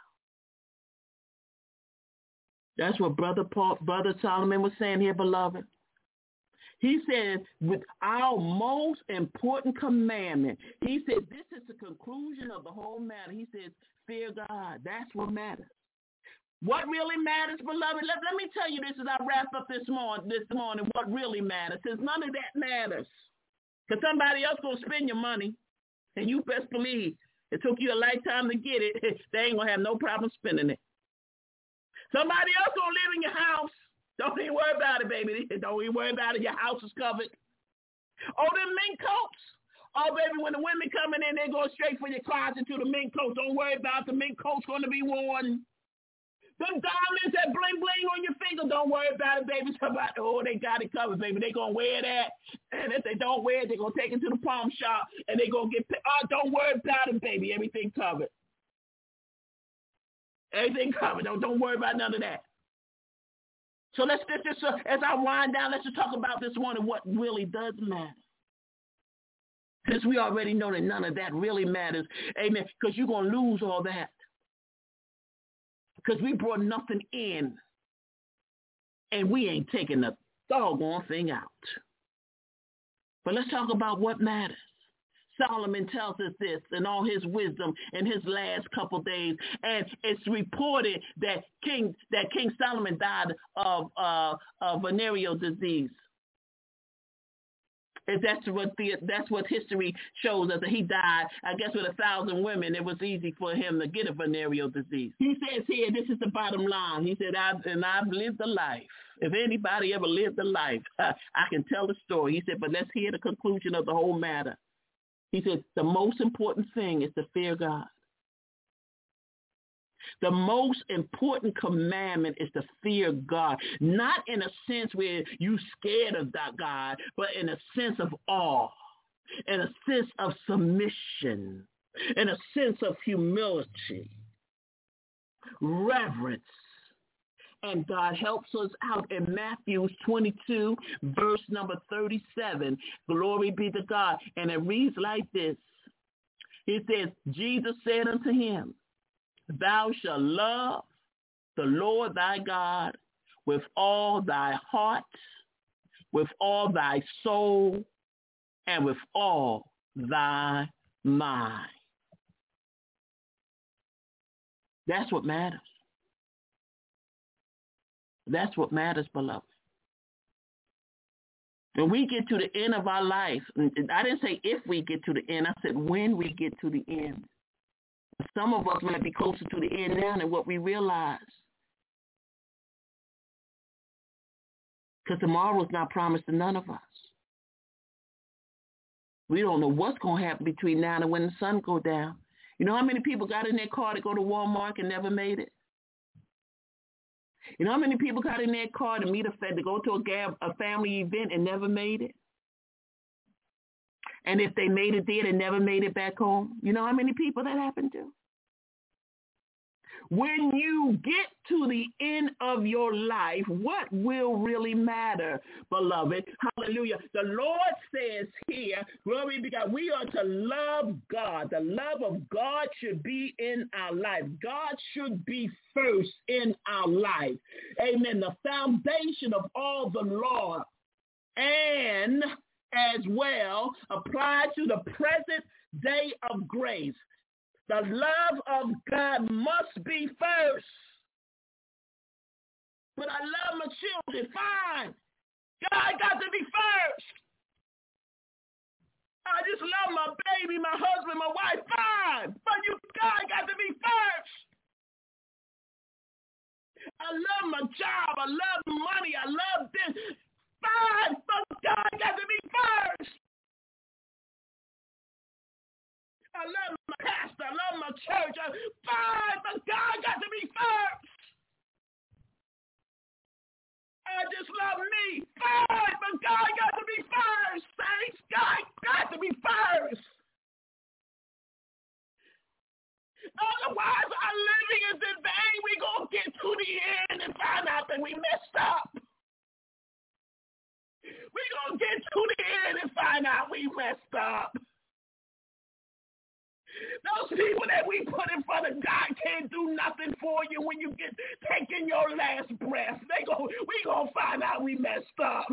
That's what Brother Solomon was saying here, beloved. He said, with our most important commandment, he said, this is the conclusion of the whole matter. He says, fear God. That's what matters. What really matters, beloved? Let me tell you this as I wrap up this morning, what really matters. Because none of that matters. Because somebody else going to spend your money. And you best believe it took you a lifetime to get it. They ain't going to have no problem spending it. Somebody else going to live in your house. Don't even worry about it, baby. Don't even worry about it. Your house is covered. Oh, them mink coats. Oh, baby, when the women coming in, they go straight for your closet to the mink coat. Don't worry about the mink coat's going to be worn. Them diamonds that bling bling on your finger, don't worry about it, baby. Somebody, they got it covered, baby. They gonna wear that, and if they don't wear it, they gonna take it to the pawn shop, and they gonna get. Don't worry about it, baby. Everything covered. Everything covered. Don't worry about none of that. So let's just as I wind down, let's just talk about this morning what really does matter. Since we already know that none of that really matters, amen. Because you're gonna lose all that. Because we brought nothing in, and we ain't taking a doggone thing out. But let's talk about what matters. Solomon tells us this in all his wisdom in his last couple days, and it's reported that King Solomon died of venereal disease. If that's what history shows us, that he died, I guess with 1,000 women, it was easy for him to get a venereal disease. He says here, this is the bottom line. He said, I've lived a life. If anybody ever lived a life, I can tell the story. He said, but let's hear the conclusion of the whole matter. He said, the most important thing is to fear God. The most important commandment is to fear God, not in a sense where you scared of that God, but in a sense of awe, in a sense of submission, in a sense of humility, reverence. And God helps us out in Matthew 22, verse number 37. Glory be to God. And it reads like this. It says, Jesus said unto him, thou shalt love the Lord thy God with all thy heart, with all thy soul, and with all thy mind. That's what matters. That's what matters, beloved. When we get to the end of our life, I didn't say if we get to the end, I said when we get to the end. Some of us might be closer to the end now than what we realize. Because tomorrow is not promised to none of us. We don't know what's going to happen between now and when the sun goes down. You know how many people got in their car to go to Walmart and never made it? You know how many people got in their car to meet to go to a family event and never made it? And if they made it there, they never made it back home. You know how many people that happened to? When you get to the end of your life, what will really matter, beloved? Hallelujah. The Lord says here, glory be to God, we are to love God. The love of God should be in our life. God should be first in our life. Amen. The foundation of all the law and as well apply to the present day of grace. The love of God must be first. But I love my children. Fine. God got to be first. I just love my baby, my husband, my wife. Fine. But God got to be first. I love my job. I love money. I love this. Fine. But God got to be first. I love my pastor. I love my church. Fine, but God got to be first. I just love me. Fine, but God got to be first. Saints, God got to be first. Otherwise, our living is in vain. We're going to get to the end and find out that we messed up. We're going to get to the end and find out we messed up. Those people that we put in front of God can't do nothing for you when you get taking your last breath. We gonna find out we messed up.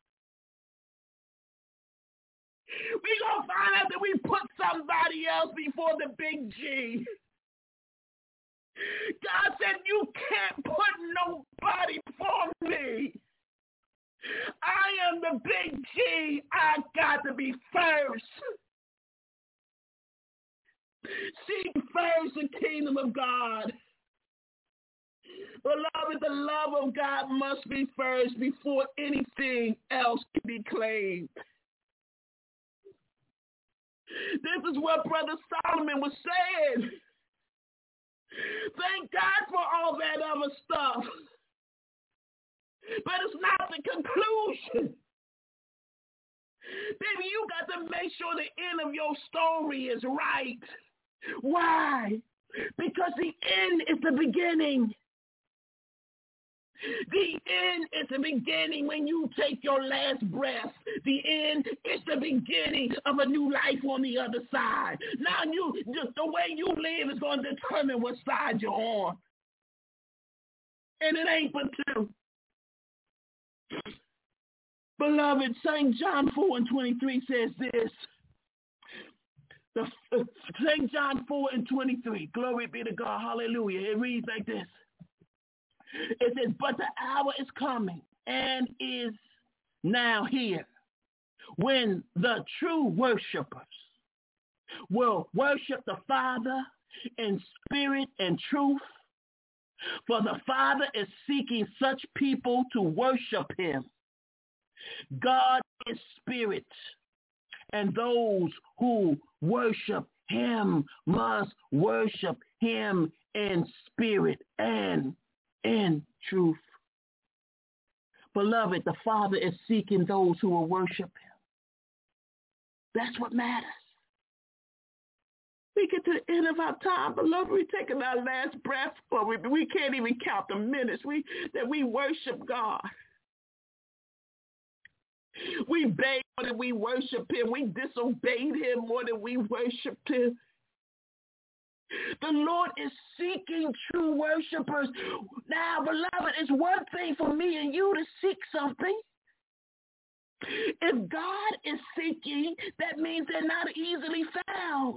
We gonna find out that we put somebody else before the big G. God said, you can't put nobody before me. I am the big G. I got to be first. Seek first the kingdom of God. Beloved, the love of God must be first before anything else can be claimed. This is what Brother Solomon was saying. Thank God for all that other stuff. But it's not the conclusion. Baby, you got to make sure the end of your story is right. Why? Because the end is the beginning. The end is the beginning when you take your last breath. The end is the beginning of a new life on the other side. Now just the way you live is going to determine what side you're on. And it ain't but two. Beloved, St. John 4:23 says this. St. John 4:23, glory be to God, hallelujah. It reads like this. It says, but the hour is coming and is now here when the true worshipers will worship the Father in spirit and truth. For the Father is seeking such people to worship him. God is spirit, and those who worship him must worship him in spirit and in truth. Beloved, the Father is seeking those who will worship him. That's what matters. We get to the end of our time, beloved. We're taking our last breath, but we can't even count the minutes that we worship God. We obeyed more than we worshiped him. We disobeyed him more than we worshiped him. The Lord is seeking true worshipers. Now, beloved, it's one thing for me and you to seek something. If God is seeking, that means they're not easily found.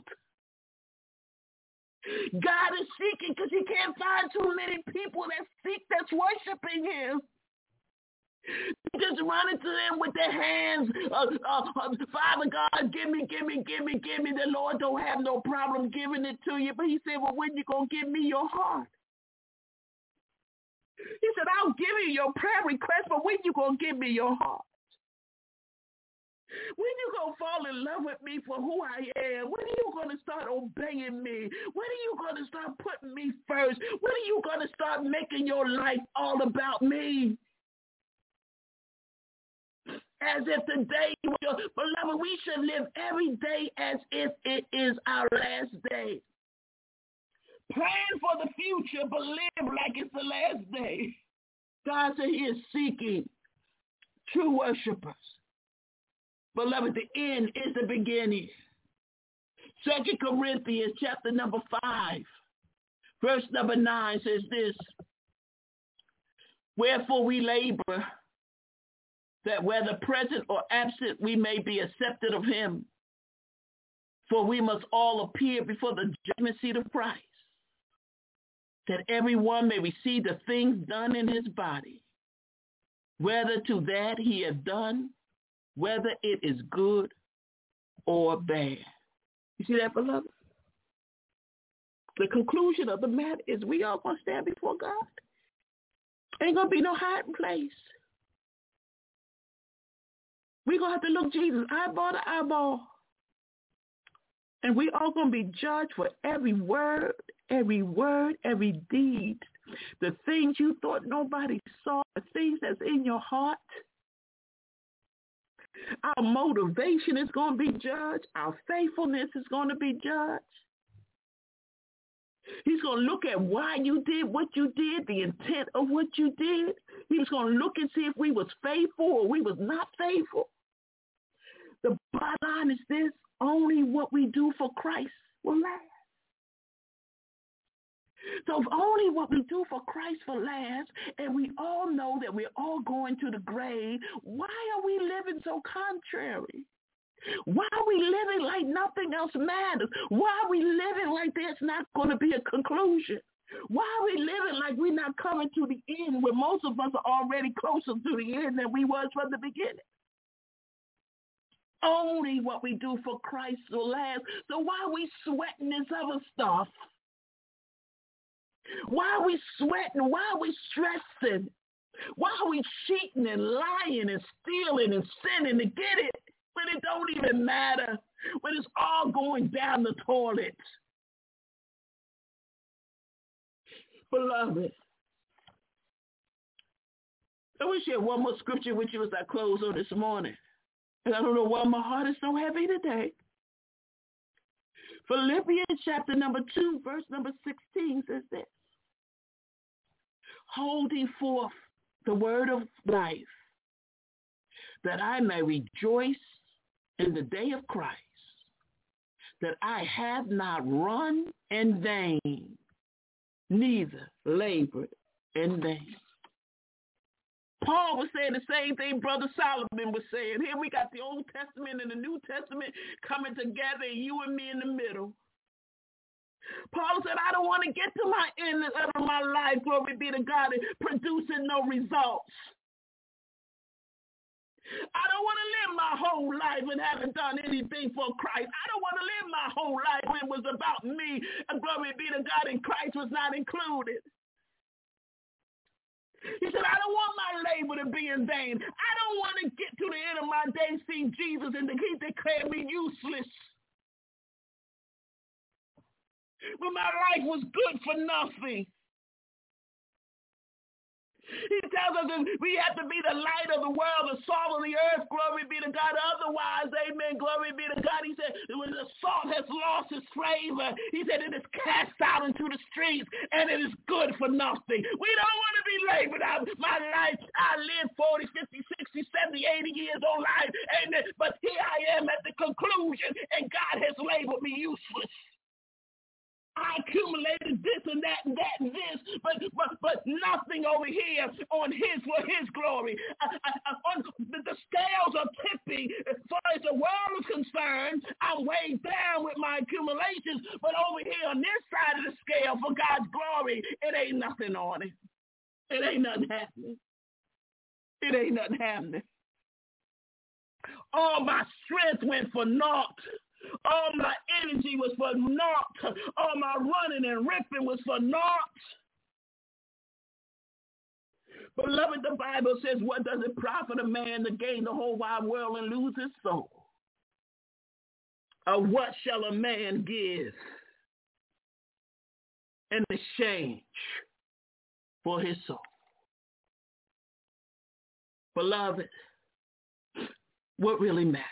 God is seeking because he can't find too many people that's worshiping him. Just running to them with their hands, Father God, give me. The Lord don't have no problem giving it to you. But he said, well, when you going to give me your heart? He said, I'll give you your prayer request, but when you going to give me your heart? When you going to fall in love with me for who I am? When are you going to start obeying me? When are you going to start putting me first? When are you going to start making your life all about me? As if today, beloved, we should live every day as if it is our last day. Plan for the future, but live like it's the last day. God said he is seeking true worshipers. Beloved, the end is the beginning. 2 Corinthians chapter number 5, verse number 9 says this. Wherefore we labor, that whether present or absent, we may be accepted of him. For we must all appear before the judgment seat of Christ, that everyone may receive the things done in his body, whether to that he has done, whether it is good or bad. You see that, beloved? The conclusion of the matter is we all going to stand before God. Ain't going to be no hiding place. We're going to have to look Jesus eyeball to eyeball. And we all going to be judged for every word, every deed. The things you thought nobody saw, the things that's in your heart. Our motivation is going to be judged. Our faithfulness is going to be judged. He's going to look at why you did what you did, the intent of what you did. He was going to look and see if we was faithful or we was not faithful. The bottom line is this: only what we do for Christ will last. So if only what we do for Christ will last, and we all know that we're all going to the grave, why are we living so contrary? Why are we living like nothing else matters? Why are we living like there's not going to be a conclusion? Why are we living like we're not coming to the end when most of us are already closer to the end than we was from the beginning? Only what we do for Christ will last. So why are we sweating this other stuff? Why are we sweating? Why are we stressing? Why are we cheating and lying and stealing and sinning to get it when it don't even matter, when it's all going down the toilet? Beloved, I wish I share one more scripture with you as I close on this morning. And I don't know why my heart is so heavy today. Philippians chapter number 2, verse number 16 says this. Holding forth the word of life, that I may rejoice in the day of Christ, that I have not run in vain, neither labored in vain. Paul was saying the same thing Brother Solomon was saying. Here we got the Old Testament and the New Testament coming together, and you and me in the middle. Paul said, I don't want to get to my end of my life, glory be to God, and producing no results. I don't want to live my whole life and haven't done anything for Christ. I don't want to live my whole life when it was about me, and glory be to God, and Christ was not included. He said, I don't want my labor to be in vain. I don't want to get to the end of my days, see Jesus, and he declared me useless. When my life was good for nothing. He tells us that we have to be the light of the world, the salt of the earth, glory be to God. Otherwise, amen, glory be to God. He said, when the salt has lost its flavor, he said it is cast out into the streets, and it is good for nothing. We don't want to be labored out. My life, I live 40, 50, 60, 70, 80 years old life, amen. But here I am at the conclusion, and God has labeled me useless. I accumulated this and that and that and this, but nothing over here for his glory. The scales are tipping. As far as the world is concerned, I'm way down with my accumulations, but over here on this side of the scale for God's glory, it ain't nothing on it. It ain't nothing happening. It ain't nothing happening. All my strength went for naught. All my energy was for naught. All my running and ripping was for naught. Beloved, the Bible says, what does it profit a man to gain the whole wide world and lose his soul? Or what shall a man give in exchange for his soul? Beloved, what really matters?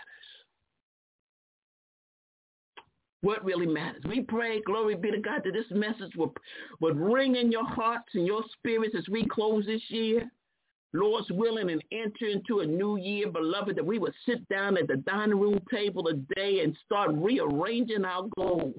What really matters? We pray, glory be to God, that this message would ring in your hearts and your spirits as we close this year. Lord's willing, and enter into a new year, beloved, that we would sit down at the dining room table today and start rearranging our goals.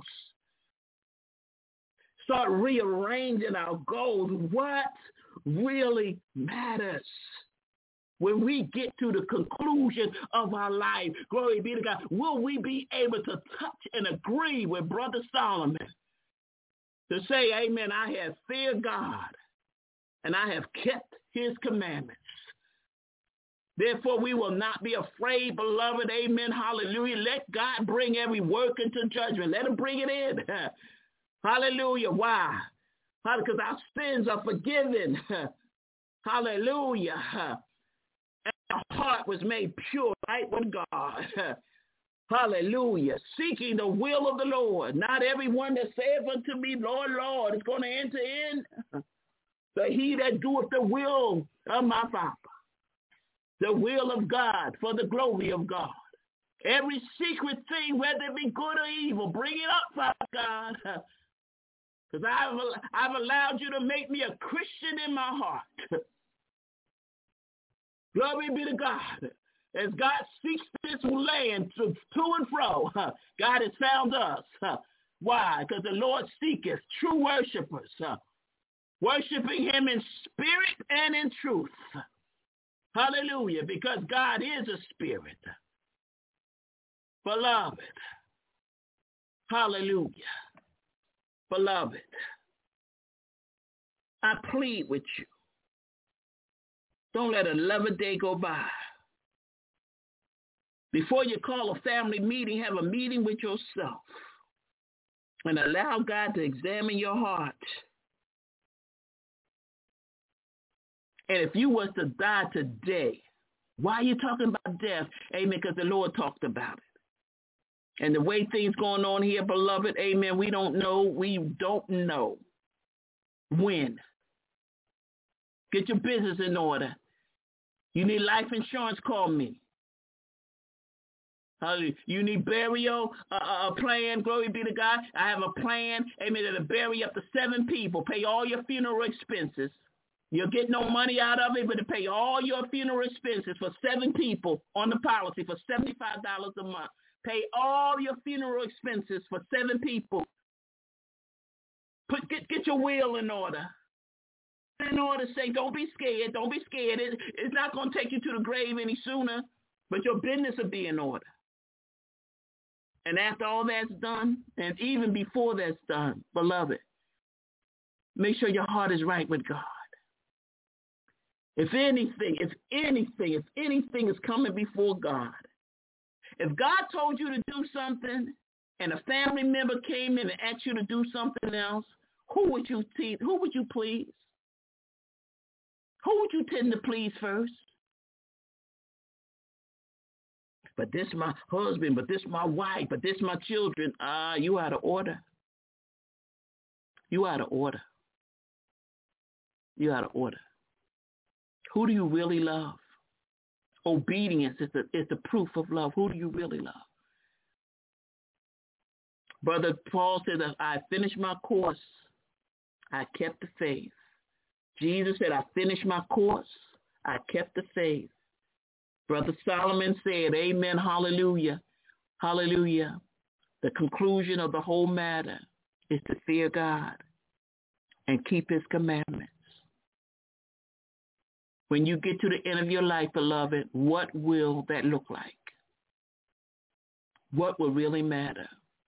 Start rearranging our goals. What really matters? When we get to the conclusion of our life, glory be to God, will we be able to touch and agree with Brother Solomon to say, amen, I have feared God and I have kept his commandments. Therefore, we will not be afraid, beloved, amen, hallelujah. Let God bring every work into judgment. Let him bring it in. Hallelujah. Why? Because our sins are forgiven. Hallelujah. Our heart was made pure, right with God. Hallelujah. Seeking the will of the Lord. Not everyone that saith unto me, Lord, Lord, is going to enter in. But he that doeth the will of my Father. The will of God for the glory of God. Every secret thing, whether it be good or evil, bring it up, Father God. Because I've allowed you to make me a Christian in my heart. Glory be to God. As God seeks this land to and fro, God has found us. Why? Because the Lord seeketh true worshipers, worshiping him in spirit and in truth. Hallelujah. Because God is a spirit. Beloved. Hallelujah. Beloved. I plead with you. Don't let another day go by. Before you call a family meeting, have a meeting with yourself and allow God to examine your heart. And if you was to die today, why are you talking about death? Amen, because the Lord talked about it. And the way things going on here, beloved, amen, we don't know when. Get your business in order. You need life insurance, call me. You need burial, plan, glory be to God. I have a plan, amen, to bury up to 7 people, pay all your funeral expenses. You'll get no money out of it, but to pay all your funeral expenses for 7 people on the policy for $75 a month. Pay all your funeral expenses for 7 people. Get your will in order. In order to say, don't be scared. Don't be scared. It's not going to take you to the grave any sooner, but your business will be in order. And after all that's done, and even before that's done, beloved, make sure your heart is right with God. If anything is coming before God, if God told you to do something and a family member came in and asked you to do something else, who would you please? Who would you tend to please first? But this my husband, but this my wife, but this my children. You out of order. You out of order. You out of order. Who do you really love? Obedience is the proof of love. Who do you really love? Brother Paul said that I finished my course. I kept the faith. Jesus said, I finished my course. I kept the faith. Brother Solomon said, amen, hallelujah, hallelujah. The conclusion of the whole matter is to fear God and keep his commandments. When you get to the end of your life, beloved, what will that look like? What will really matter?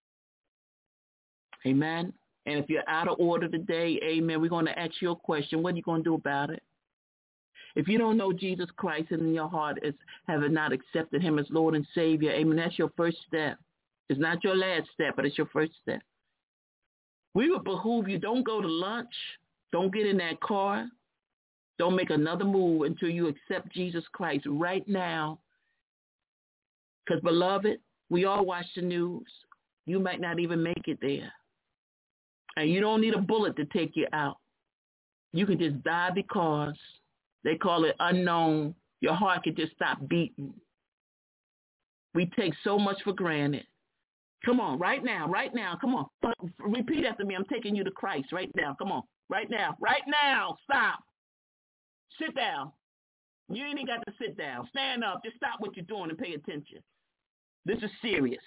Amen. And if you're out of order today, amen, we're going to ask you a question. What are you going to do about it? If you don't know Jesus Christ in your heart as having not accepted him as Lord and Savior, amen, that's your first step. It's not your last step, but it's your first step. We would behoove you, don't go to lunch. Don't get in that car. Don't make another move until you accept Jesus Christ right now. Because, beloved, we all watch the news. You might not even make it there. And you don't need a bullet to take you out. You can just die because they call it unknown. Your heart can just stop beating. We take so much for granted. Come on, right now, come on. Repeat after me. I'm taking you to Christ right now. Come on, right now, stop. Sit down. You ain't got to sit down. Stand up. Just stop what you're doing and pay attention. This is serious.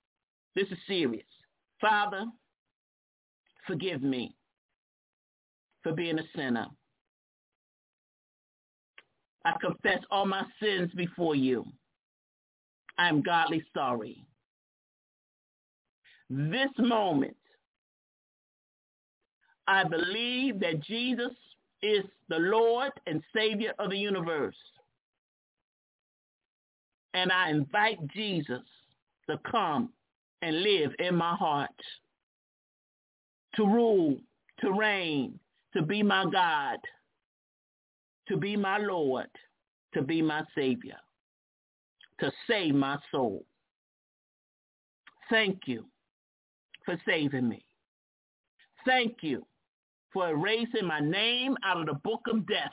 Father, forgive me for being a sinner. I confess all my sins before you. I am godly sorry. This moment, I believe that Jesus is the Lord and Savior of the universe. And I invite Jesus to come and live in my heart, to rule, to reign, to be my God, to be my Lord, to be my Savior, to save my soul. Thank you for saving me. Thank you for erasing my name out of the book of death,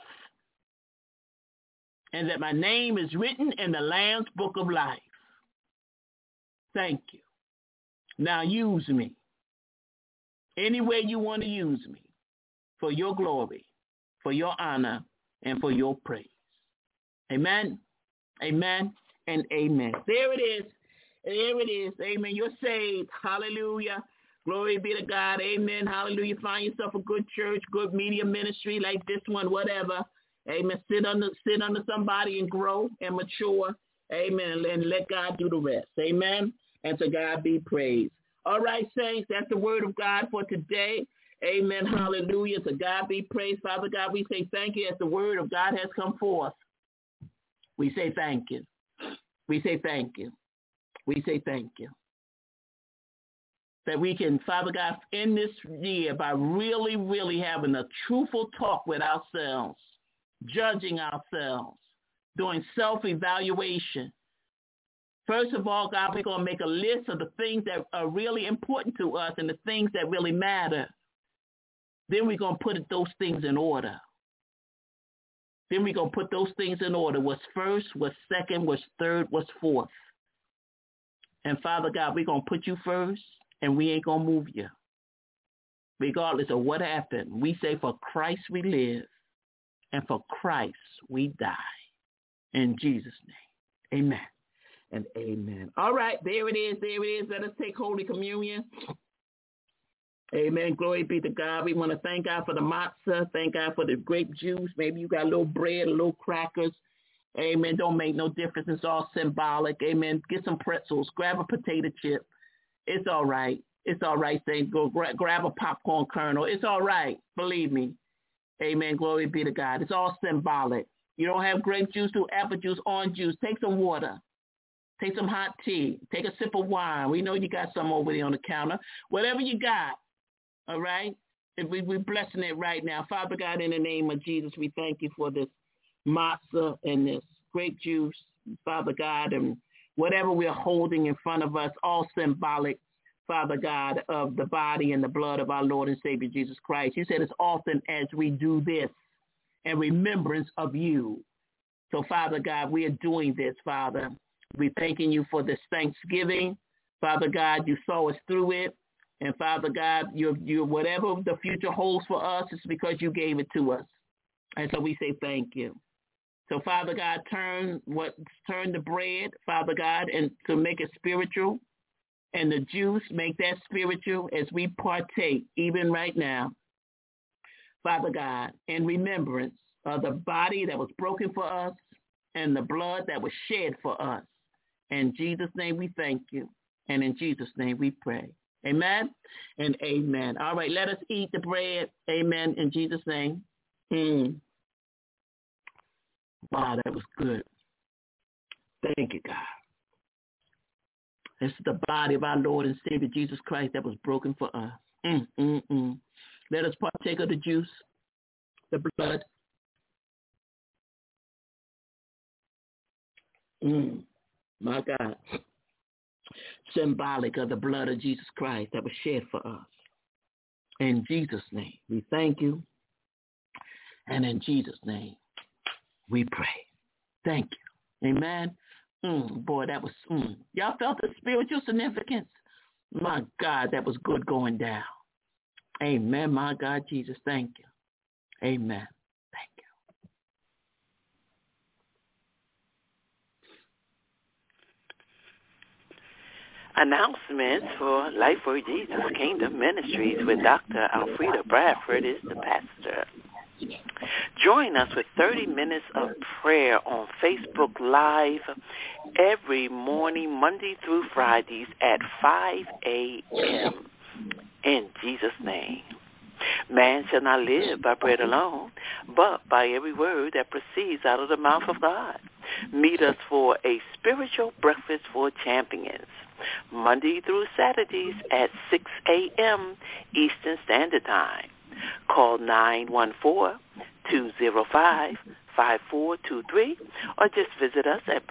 and that my name is written in the Lamb's book of life. Thank you. Now use me any way you want to use me for your glory, for your honor, and for your praise. Amen, amen, and amen. There it is. Amen. You're saved. Hallelujah. Glory be to God. Amen. Hallelujah. Find yourself a good church, good media ministry like this one, whatever. Amen. Sit under somebody and grow and mature. Amen. And let God do the rest. Amen. And to God be praised. All right, saints, that's the word of God for today. Amen. Hallelujah. To God be praised. Father God, we say thank you as the word of God has come forth. We say thank you. We say thank you. We say thank you. That we can, Father God, end this year by really, really having a truthful talk with ourselves, judging ourselves, doing self-evaluation. First of all, God, we're going to make a list of the things that are really important to us and the things that really matter. Then we're going to put those things in order. Then we're going to put those things in order. What's first, what's second, what's third, what's fourth. And Father God, we're going to put you first, and we ain't going to move you. Regardless of what happened, we say for Christ we live, and for Christ we die. In Jesus' name, amen and amen. All right, there it is, there it is. Let us take Holy Communion. Amen. Glory be to God. We want to thank God for the matzah. Thank God for the grape juice. Maybe you got a little bread, a little crackers. Amen. Don't make no difference. It's all symbolic. Amen. Get some pretzels. Grab a potato chip. It's all right. It's all right. Say, go grab a popcorn kernel. It's all right. Believe me. Amen. Glory be to God. It's all symbolic. You don't have grape juice, do apple juice, orange juice. Take some water. Take some hot tea. Take a sip of wine. We know you got some over there on the counter. Whatever you got. All right? We're blessing it right now. Father God, in the name of Jesus, we thank you for this matzah and this grape juice, Father God, and whatever we're holding in front of us, all symbolic, Father God, of the body and the blood of our Lord and Savior Jesus Christ. You said as often as we do this in remembrance of you. So, Father God, we are doing this, Father. We're thanking you for this Thanksgiving. Father God, you saw us through it. And Father God, you whatever the future holds for us, it's because you gave it to us. And so we say thank you. So Father God, turn the bread, Father God, and to make it spiritual. And the juice, make that spiritual as we partake, even right now. Father God, in remembrance of the body that was broken for us and the blood that was shed for us. In Jesus' name we thank you. And in Jesus' name we pray. Amen and amen. All right, let us eat the bread. Amen, in Jesus' name. Wow, that was good. Thank you, God. This is the body of our Lord and Savior Jesus Christ that was broken for us. Let us partake of the juice, the blood. My God. Symbolic of the blood of Jesus Christ that was shed for us. In Jesus' name, we thank you. And in Jesus' name, we pray. Thank you. Amen. Boy, that was, y'all felt the spiritual significance? My God, that was good going down. Amen. My God, Jesus, thank you. Amen. Thank you. Announcements for Life for Jesus Kingdom Ministries with Dr. Alfreda Bradford is the pastor. Join us with 30 minutes of prayer on Facebook Live every morning, Monday through Fridays at 5 a.m. in Jesus' name. Man shall not live by bread alone, but by every word that proceeds out of the mouth of God. Meet us for a spiritual breakfast for champions, Monday through Saturdays at 6 a.m. Eastern Standard Time. Call 914-205-5423 or just visit us at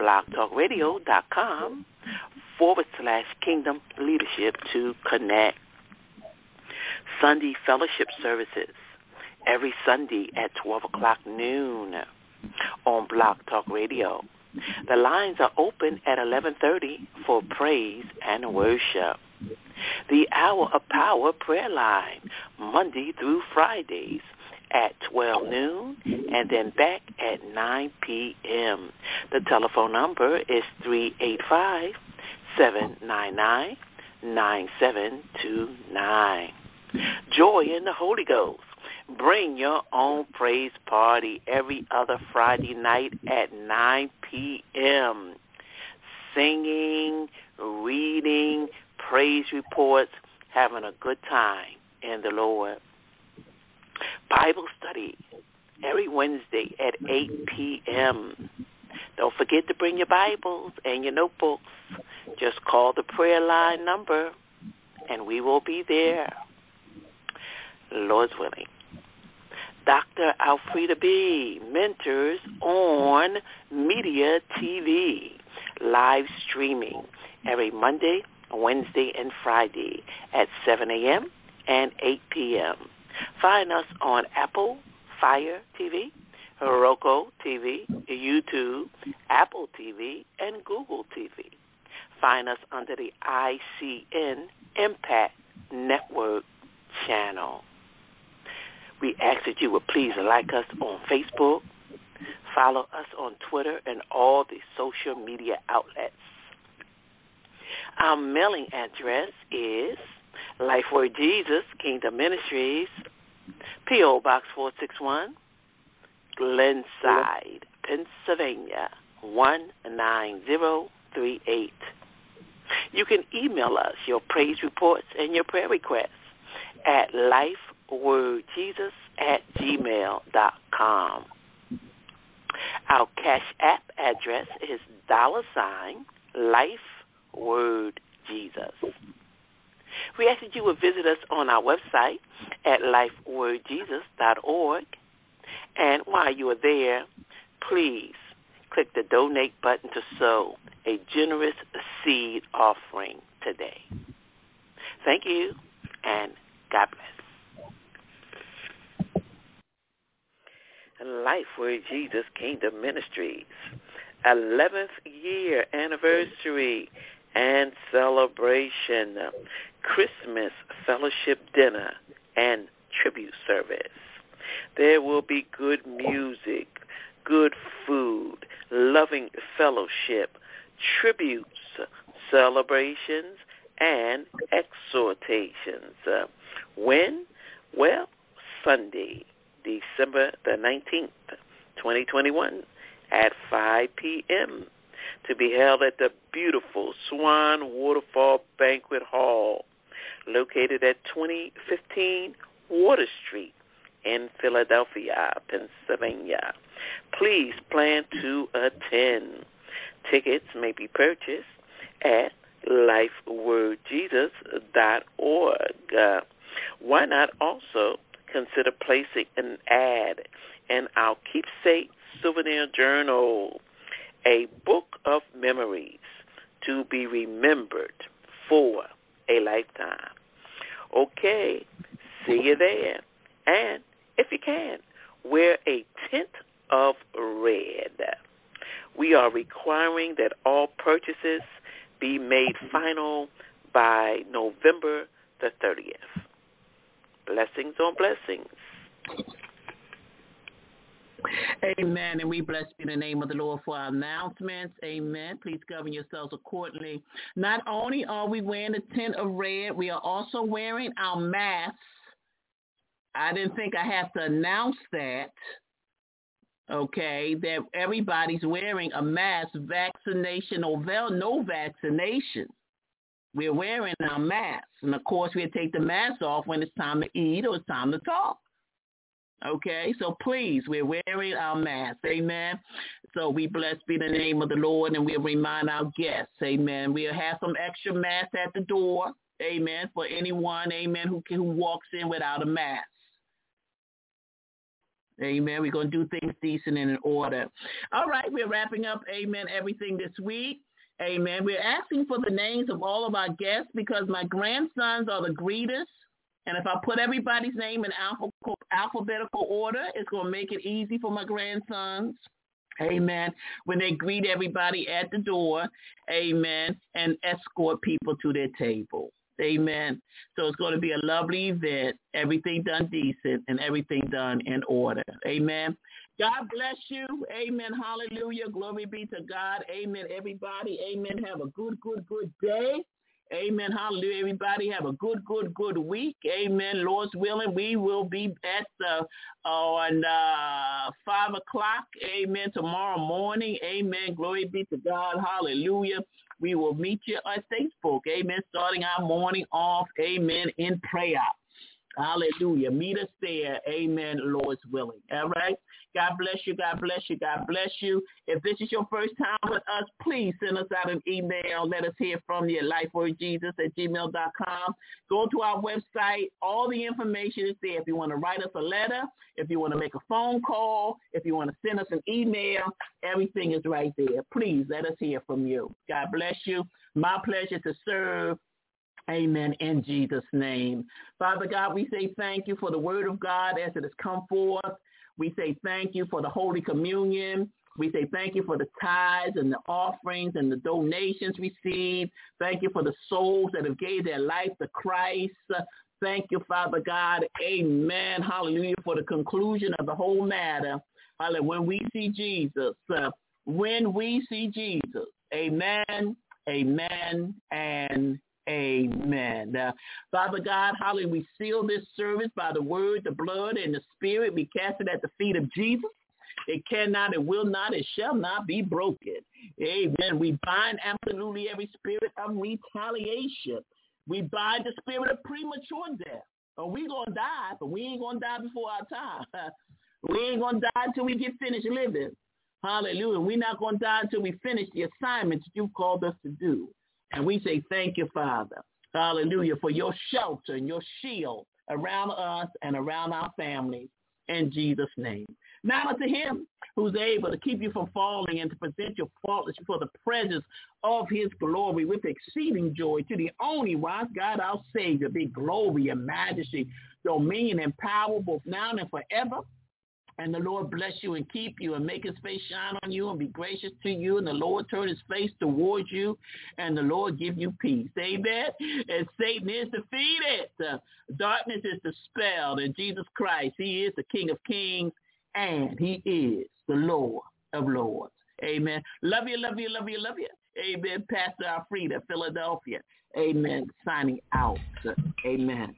blogtalkradio.com/Kingdom Leadership to connect. Sunday fellowship services every Sunday at 12 o'clock noon on Blog Talk Radio. The lines are open at 11:30 for praise and worship. The Hour of Power prayer line, Monday through Fridays at 12 noon and then back at 9 p.m. The telephone number is 385-799-9729. Joy in the Holy Ghost. Bring your own praise party every other Friday night at 9 p.m. Singing, reading, praise reports, having a good time in the Lord. Bible study every Wednesday at 8 p.m. Don't forget to bring your Bibles and your notebooks. Just call the prayer line number, and we will be there, Lord's willing. Dr. Alfreda B. mentors on Media TV, live streaming every Monday, Wednesday, and Friday at 7 a.m. and 8 p.m. Find us on Apple Fire TV, Roku TV, YouTube, Apple TV, and Google TV. Find us under the ICN Impact Network channel. We ask that you would please like us on Facebook, follow us on Twitter, and all the social media outlets. Our mailing address is Life Word Jesus, Kingdom Ministries, P.O. Box 461, Glenside, Pennsylvania, 19038. You can email us your praise reports and your prayer requests at lifewordjesus@gmail.com. Our Cash App address is $LifeWordJesus. We ask that you would visit us on our website at lifewordjesus.org. And while you are there, please click the donate button to sow a generous seed offering today. Thank you, and God bless. Life Word Jesus Kingdom Ministries, 11th year anniversary and celebration, Christmas fellowship dinner and tribute service. There will be good music, good food, loving fellowship, tributes, celebrations, and exhortations. When? Well, Sunday, December the 19th, 2021, at 5 p.m., to be held at the beautiful Swan Waterfall Banquet Hall, located at 2015 Water Street in Philadelphia, Pennsylvania. Please plan to attend. Tickets may be purchased at lifewordjesus.org. Why not also consider placing an ad in our keepsake souvenir journal, a book of memories to be remembered for a lifetime. Okay, see you there. And if you can, wear a tint of red. We are requiring that all purchases be made final by November the 30th. Blessings on blessings. Amen. And we bless be the name of the Lord for our announcements. Amen. Please govern yourselves accordingly. Not only are we wearing the tint of red, we are also wearing our masks. I didn't think I have to announce that. Okay, that everybody's wearing a mask, vaccination or no vaccination. We're wearing our masks. And, of course, we'll take the mask off when it's time to eat or it's time to talk. Okay, so please, we're wearing our masks. Amen. So we bless be the name of the Lord, and we'll remind our guests. Amen. We'll have some extra masks at the door. Amen. For anyone, amen, who walks in without a mask. Amen. We're going to do things decent and in order. All right, we're wrapping up, amen, everything this week. Amen. We're asking for the names of all of our guests because my grandsons are the greeters. And if I put everybody's name in alphabetical order, it's going to make it easy for my grandsons. Amen. When they greet everybody at the door, amen, and escort people to their table. Amen. So it's going to be a lovely event, everything done decent and everything done in order. Amen. God bless you. Amen. Hallelujah. Glory be to God. Amen. Everybody. Amen. Have a good day. Amen. Hallelujah. Everybody have a good week. Amen. Lord's willing, we will be at on 5 o'clock. Amen. Tomorrow morning. Amen. Glory be to God. Hallelujah. We will meet you on Facebook. Amen. Starting our morning off. Amen. In prayer. Hallelujah. Meet us there. Amen. Lord's willing. All right. God bless you. God bless you. God bless you. If this is your first time with us, please send us out an email. Let us hear from you at lifewordjesus@gmail.com. Go to our website. All the information is there. If you want to write us a letter, if you want to make a phone call, if you want to send us an email, everything is right there. Please let us hear from you. God bless you. My pleasure to serve. Amen. In Jesus' name. Father God, we say thank you for the word of God as it has come forth. We say thank you for the Holy Communion. We say thank you for the tithes and the offerings and the donations received. Thank you for the souls that have gave their life to Christ. Thank you, Father God. Amen. Hallelujah. For the conclusion of the whole matter. Hallelujah. When we see Jesus. Amen. Amen. And amen. Father God, hallelujah, we seal this service by the word, the blood, and the spirit. We cast it at the feet of Jesus. It cannot, it will not, it shall not be broken. Amen. We bind absolutely every spirit of retaliation. We bind the spirit of premature death. We going to die, but we ain't going to die before our time. We ain't going to die until we get finished living. Hallelujah. We're not going to die until we finish the assignments you've called us to do. And we say thank you, Father, hallelujah, for your shelter and your shield around us and around our families in Jesus' name. Now unto him who's able to keep you from falling and to present your faultless before the presence of his glory with exceeding joy, to the only wise God, our Savior, be glory and majesty, dominion and power both now and forever. And the Lord bless you and keep you and make his face shine on you and be gracious to you. And the Lord turn his face towards you and the Lord give you peace. Amen. And Satan is defeated. Darkness is dispelled. And Jesus Christ, he is the King of kings and he is the Lord of lords. Amen. Love you, love you, love you, love you. Amen. Pastor Alfreda, Philadelphia. Amen. Signing out. Amen.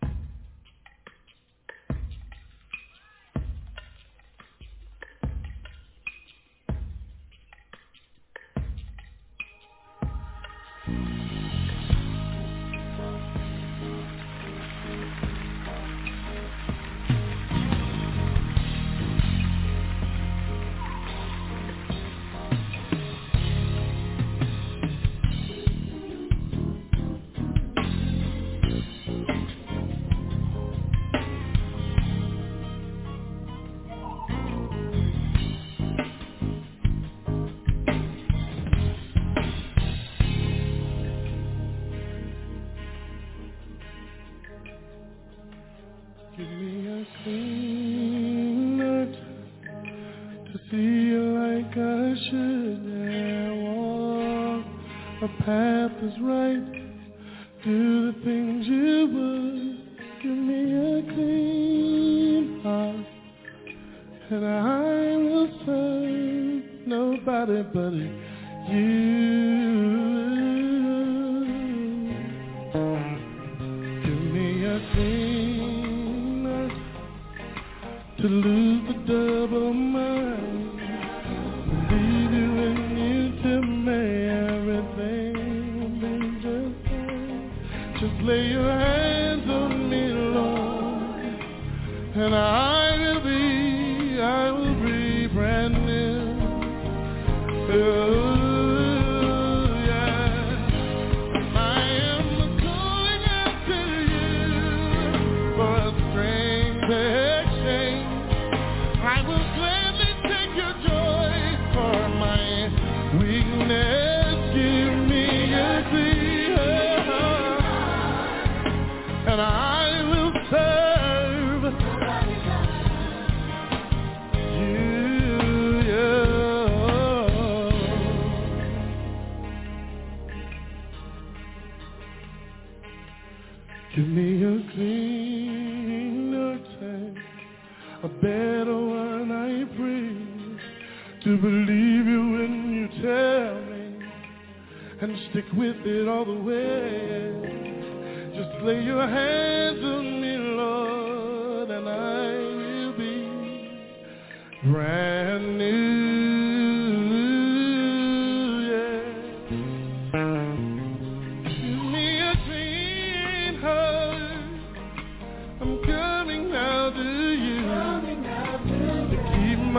I'm good.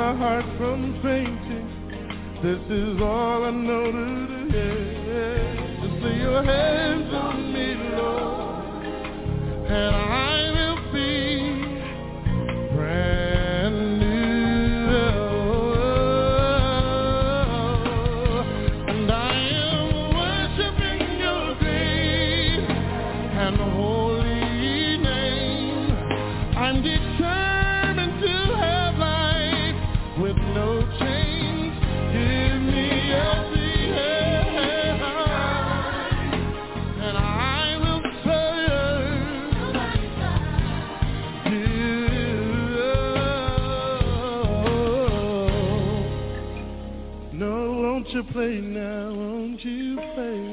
my heart from fainting. This is all I know to do. Just lay your hands on me, Lord, and I will be brand new. And I am worshiping your great and holy name. I'm determined to have life with no change. Give me every hand, and I will serve you. No, won't you play now? Won't you play?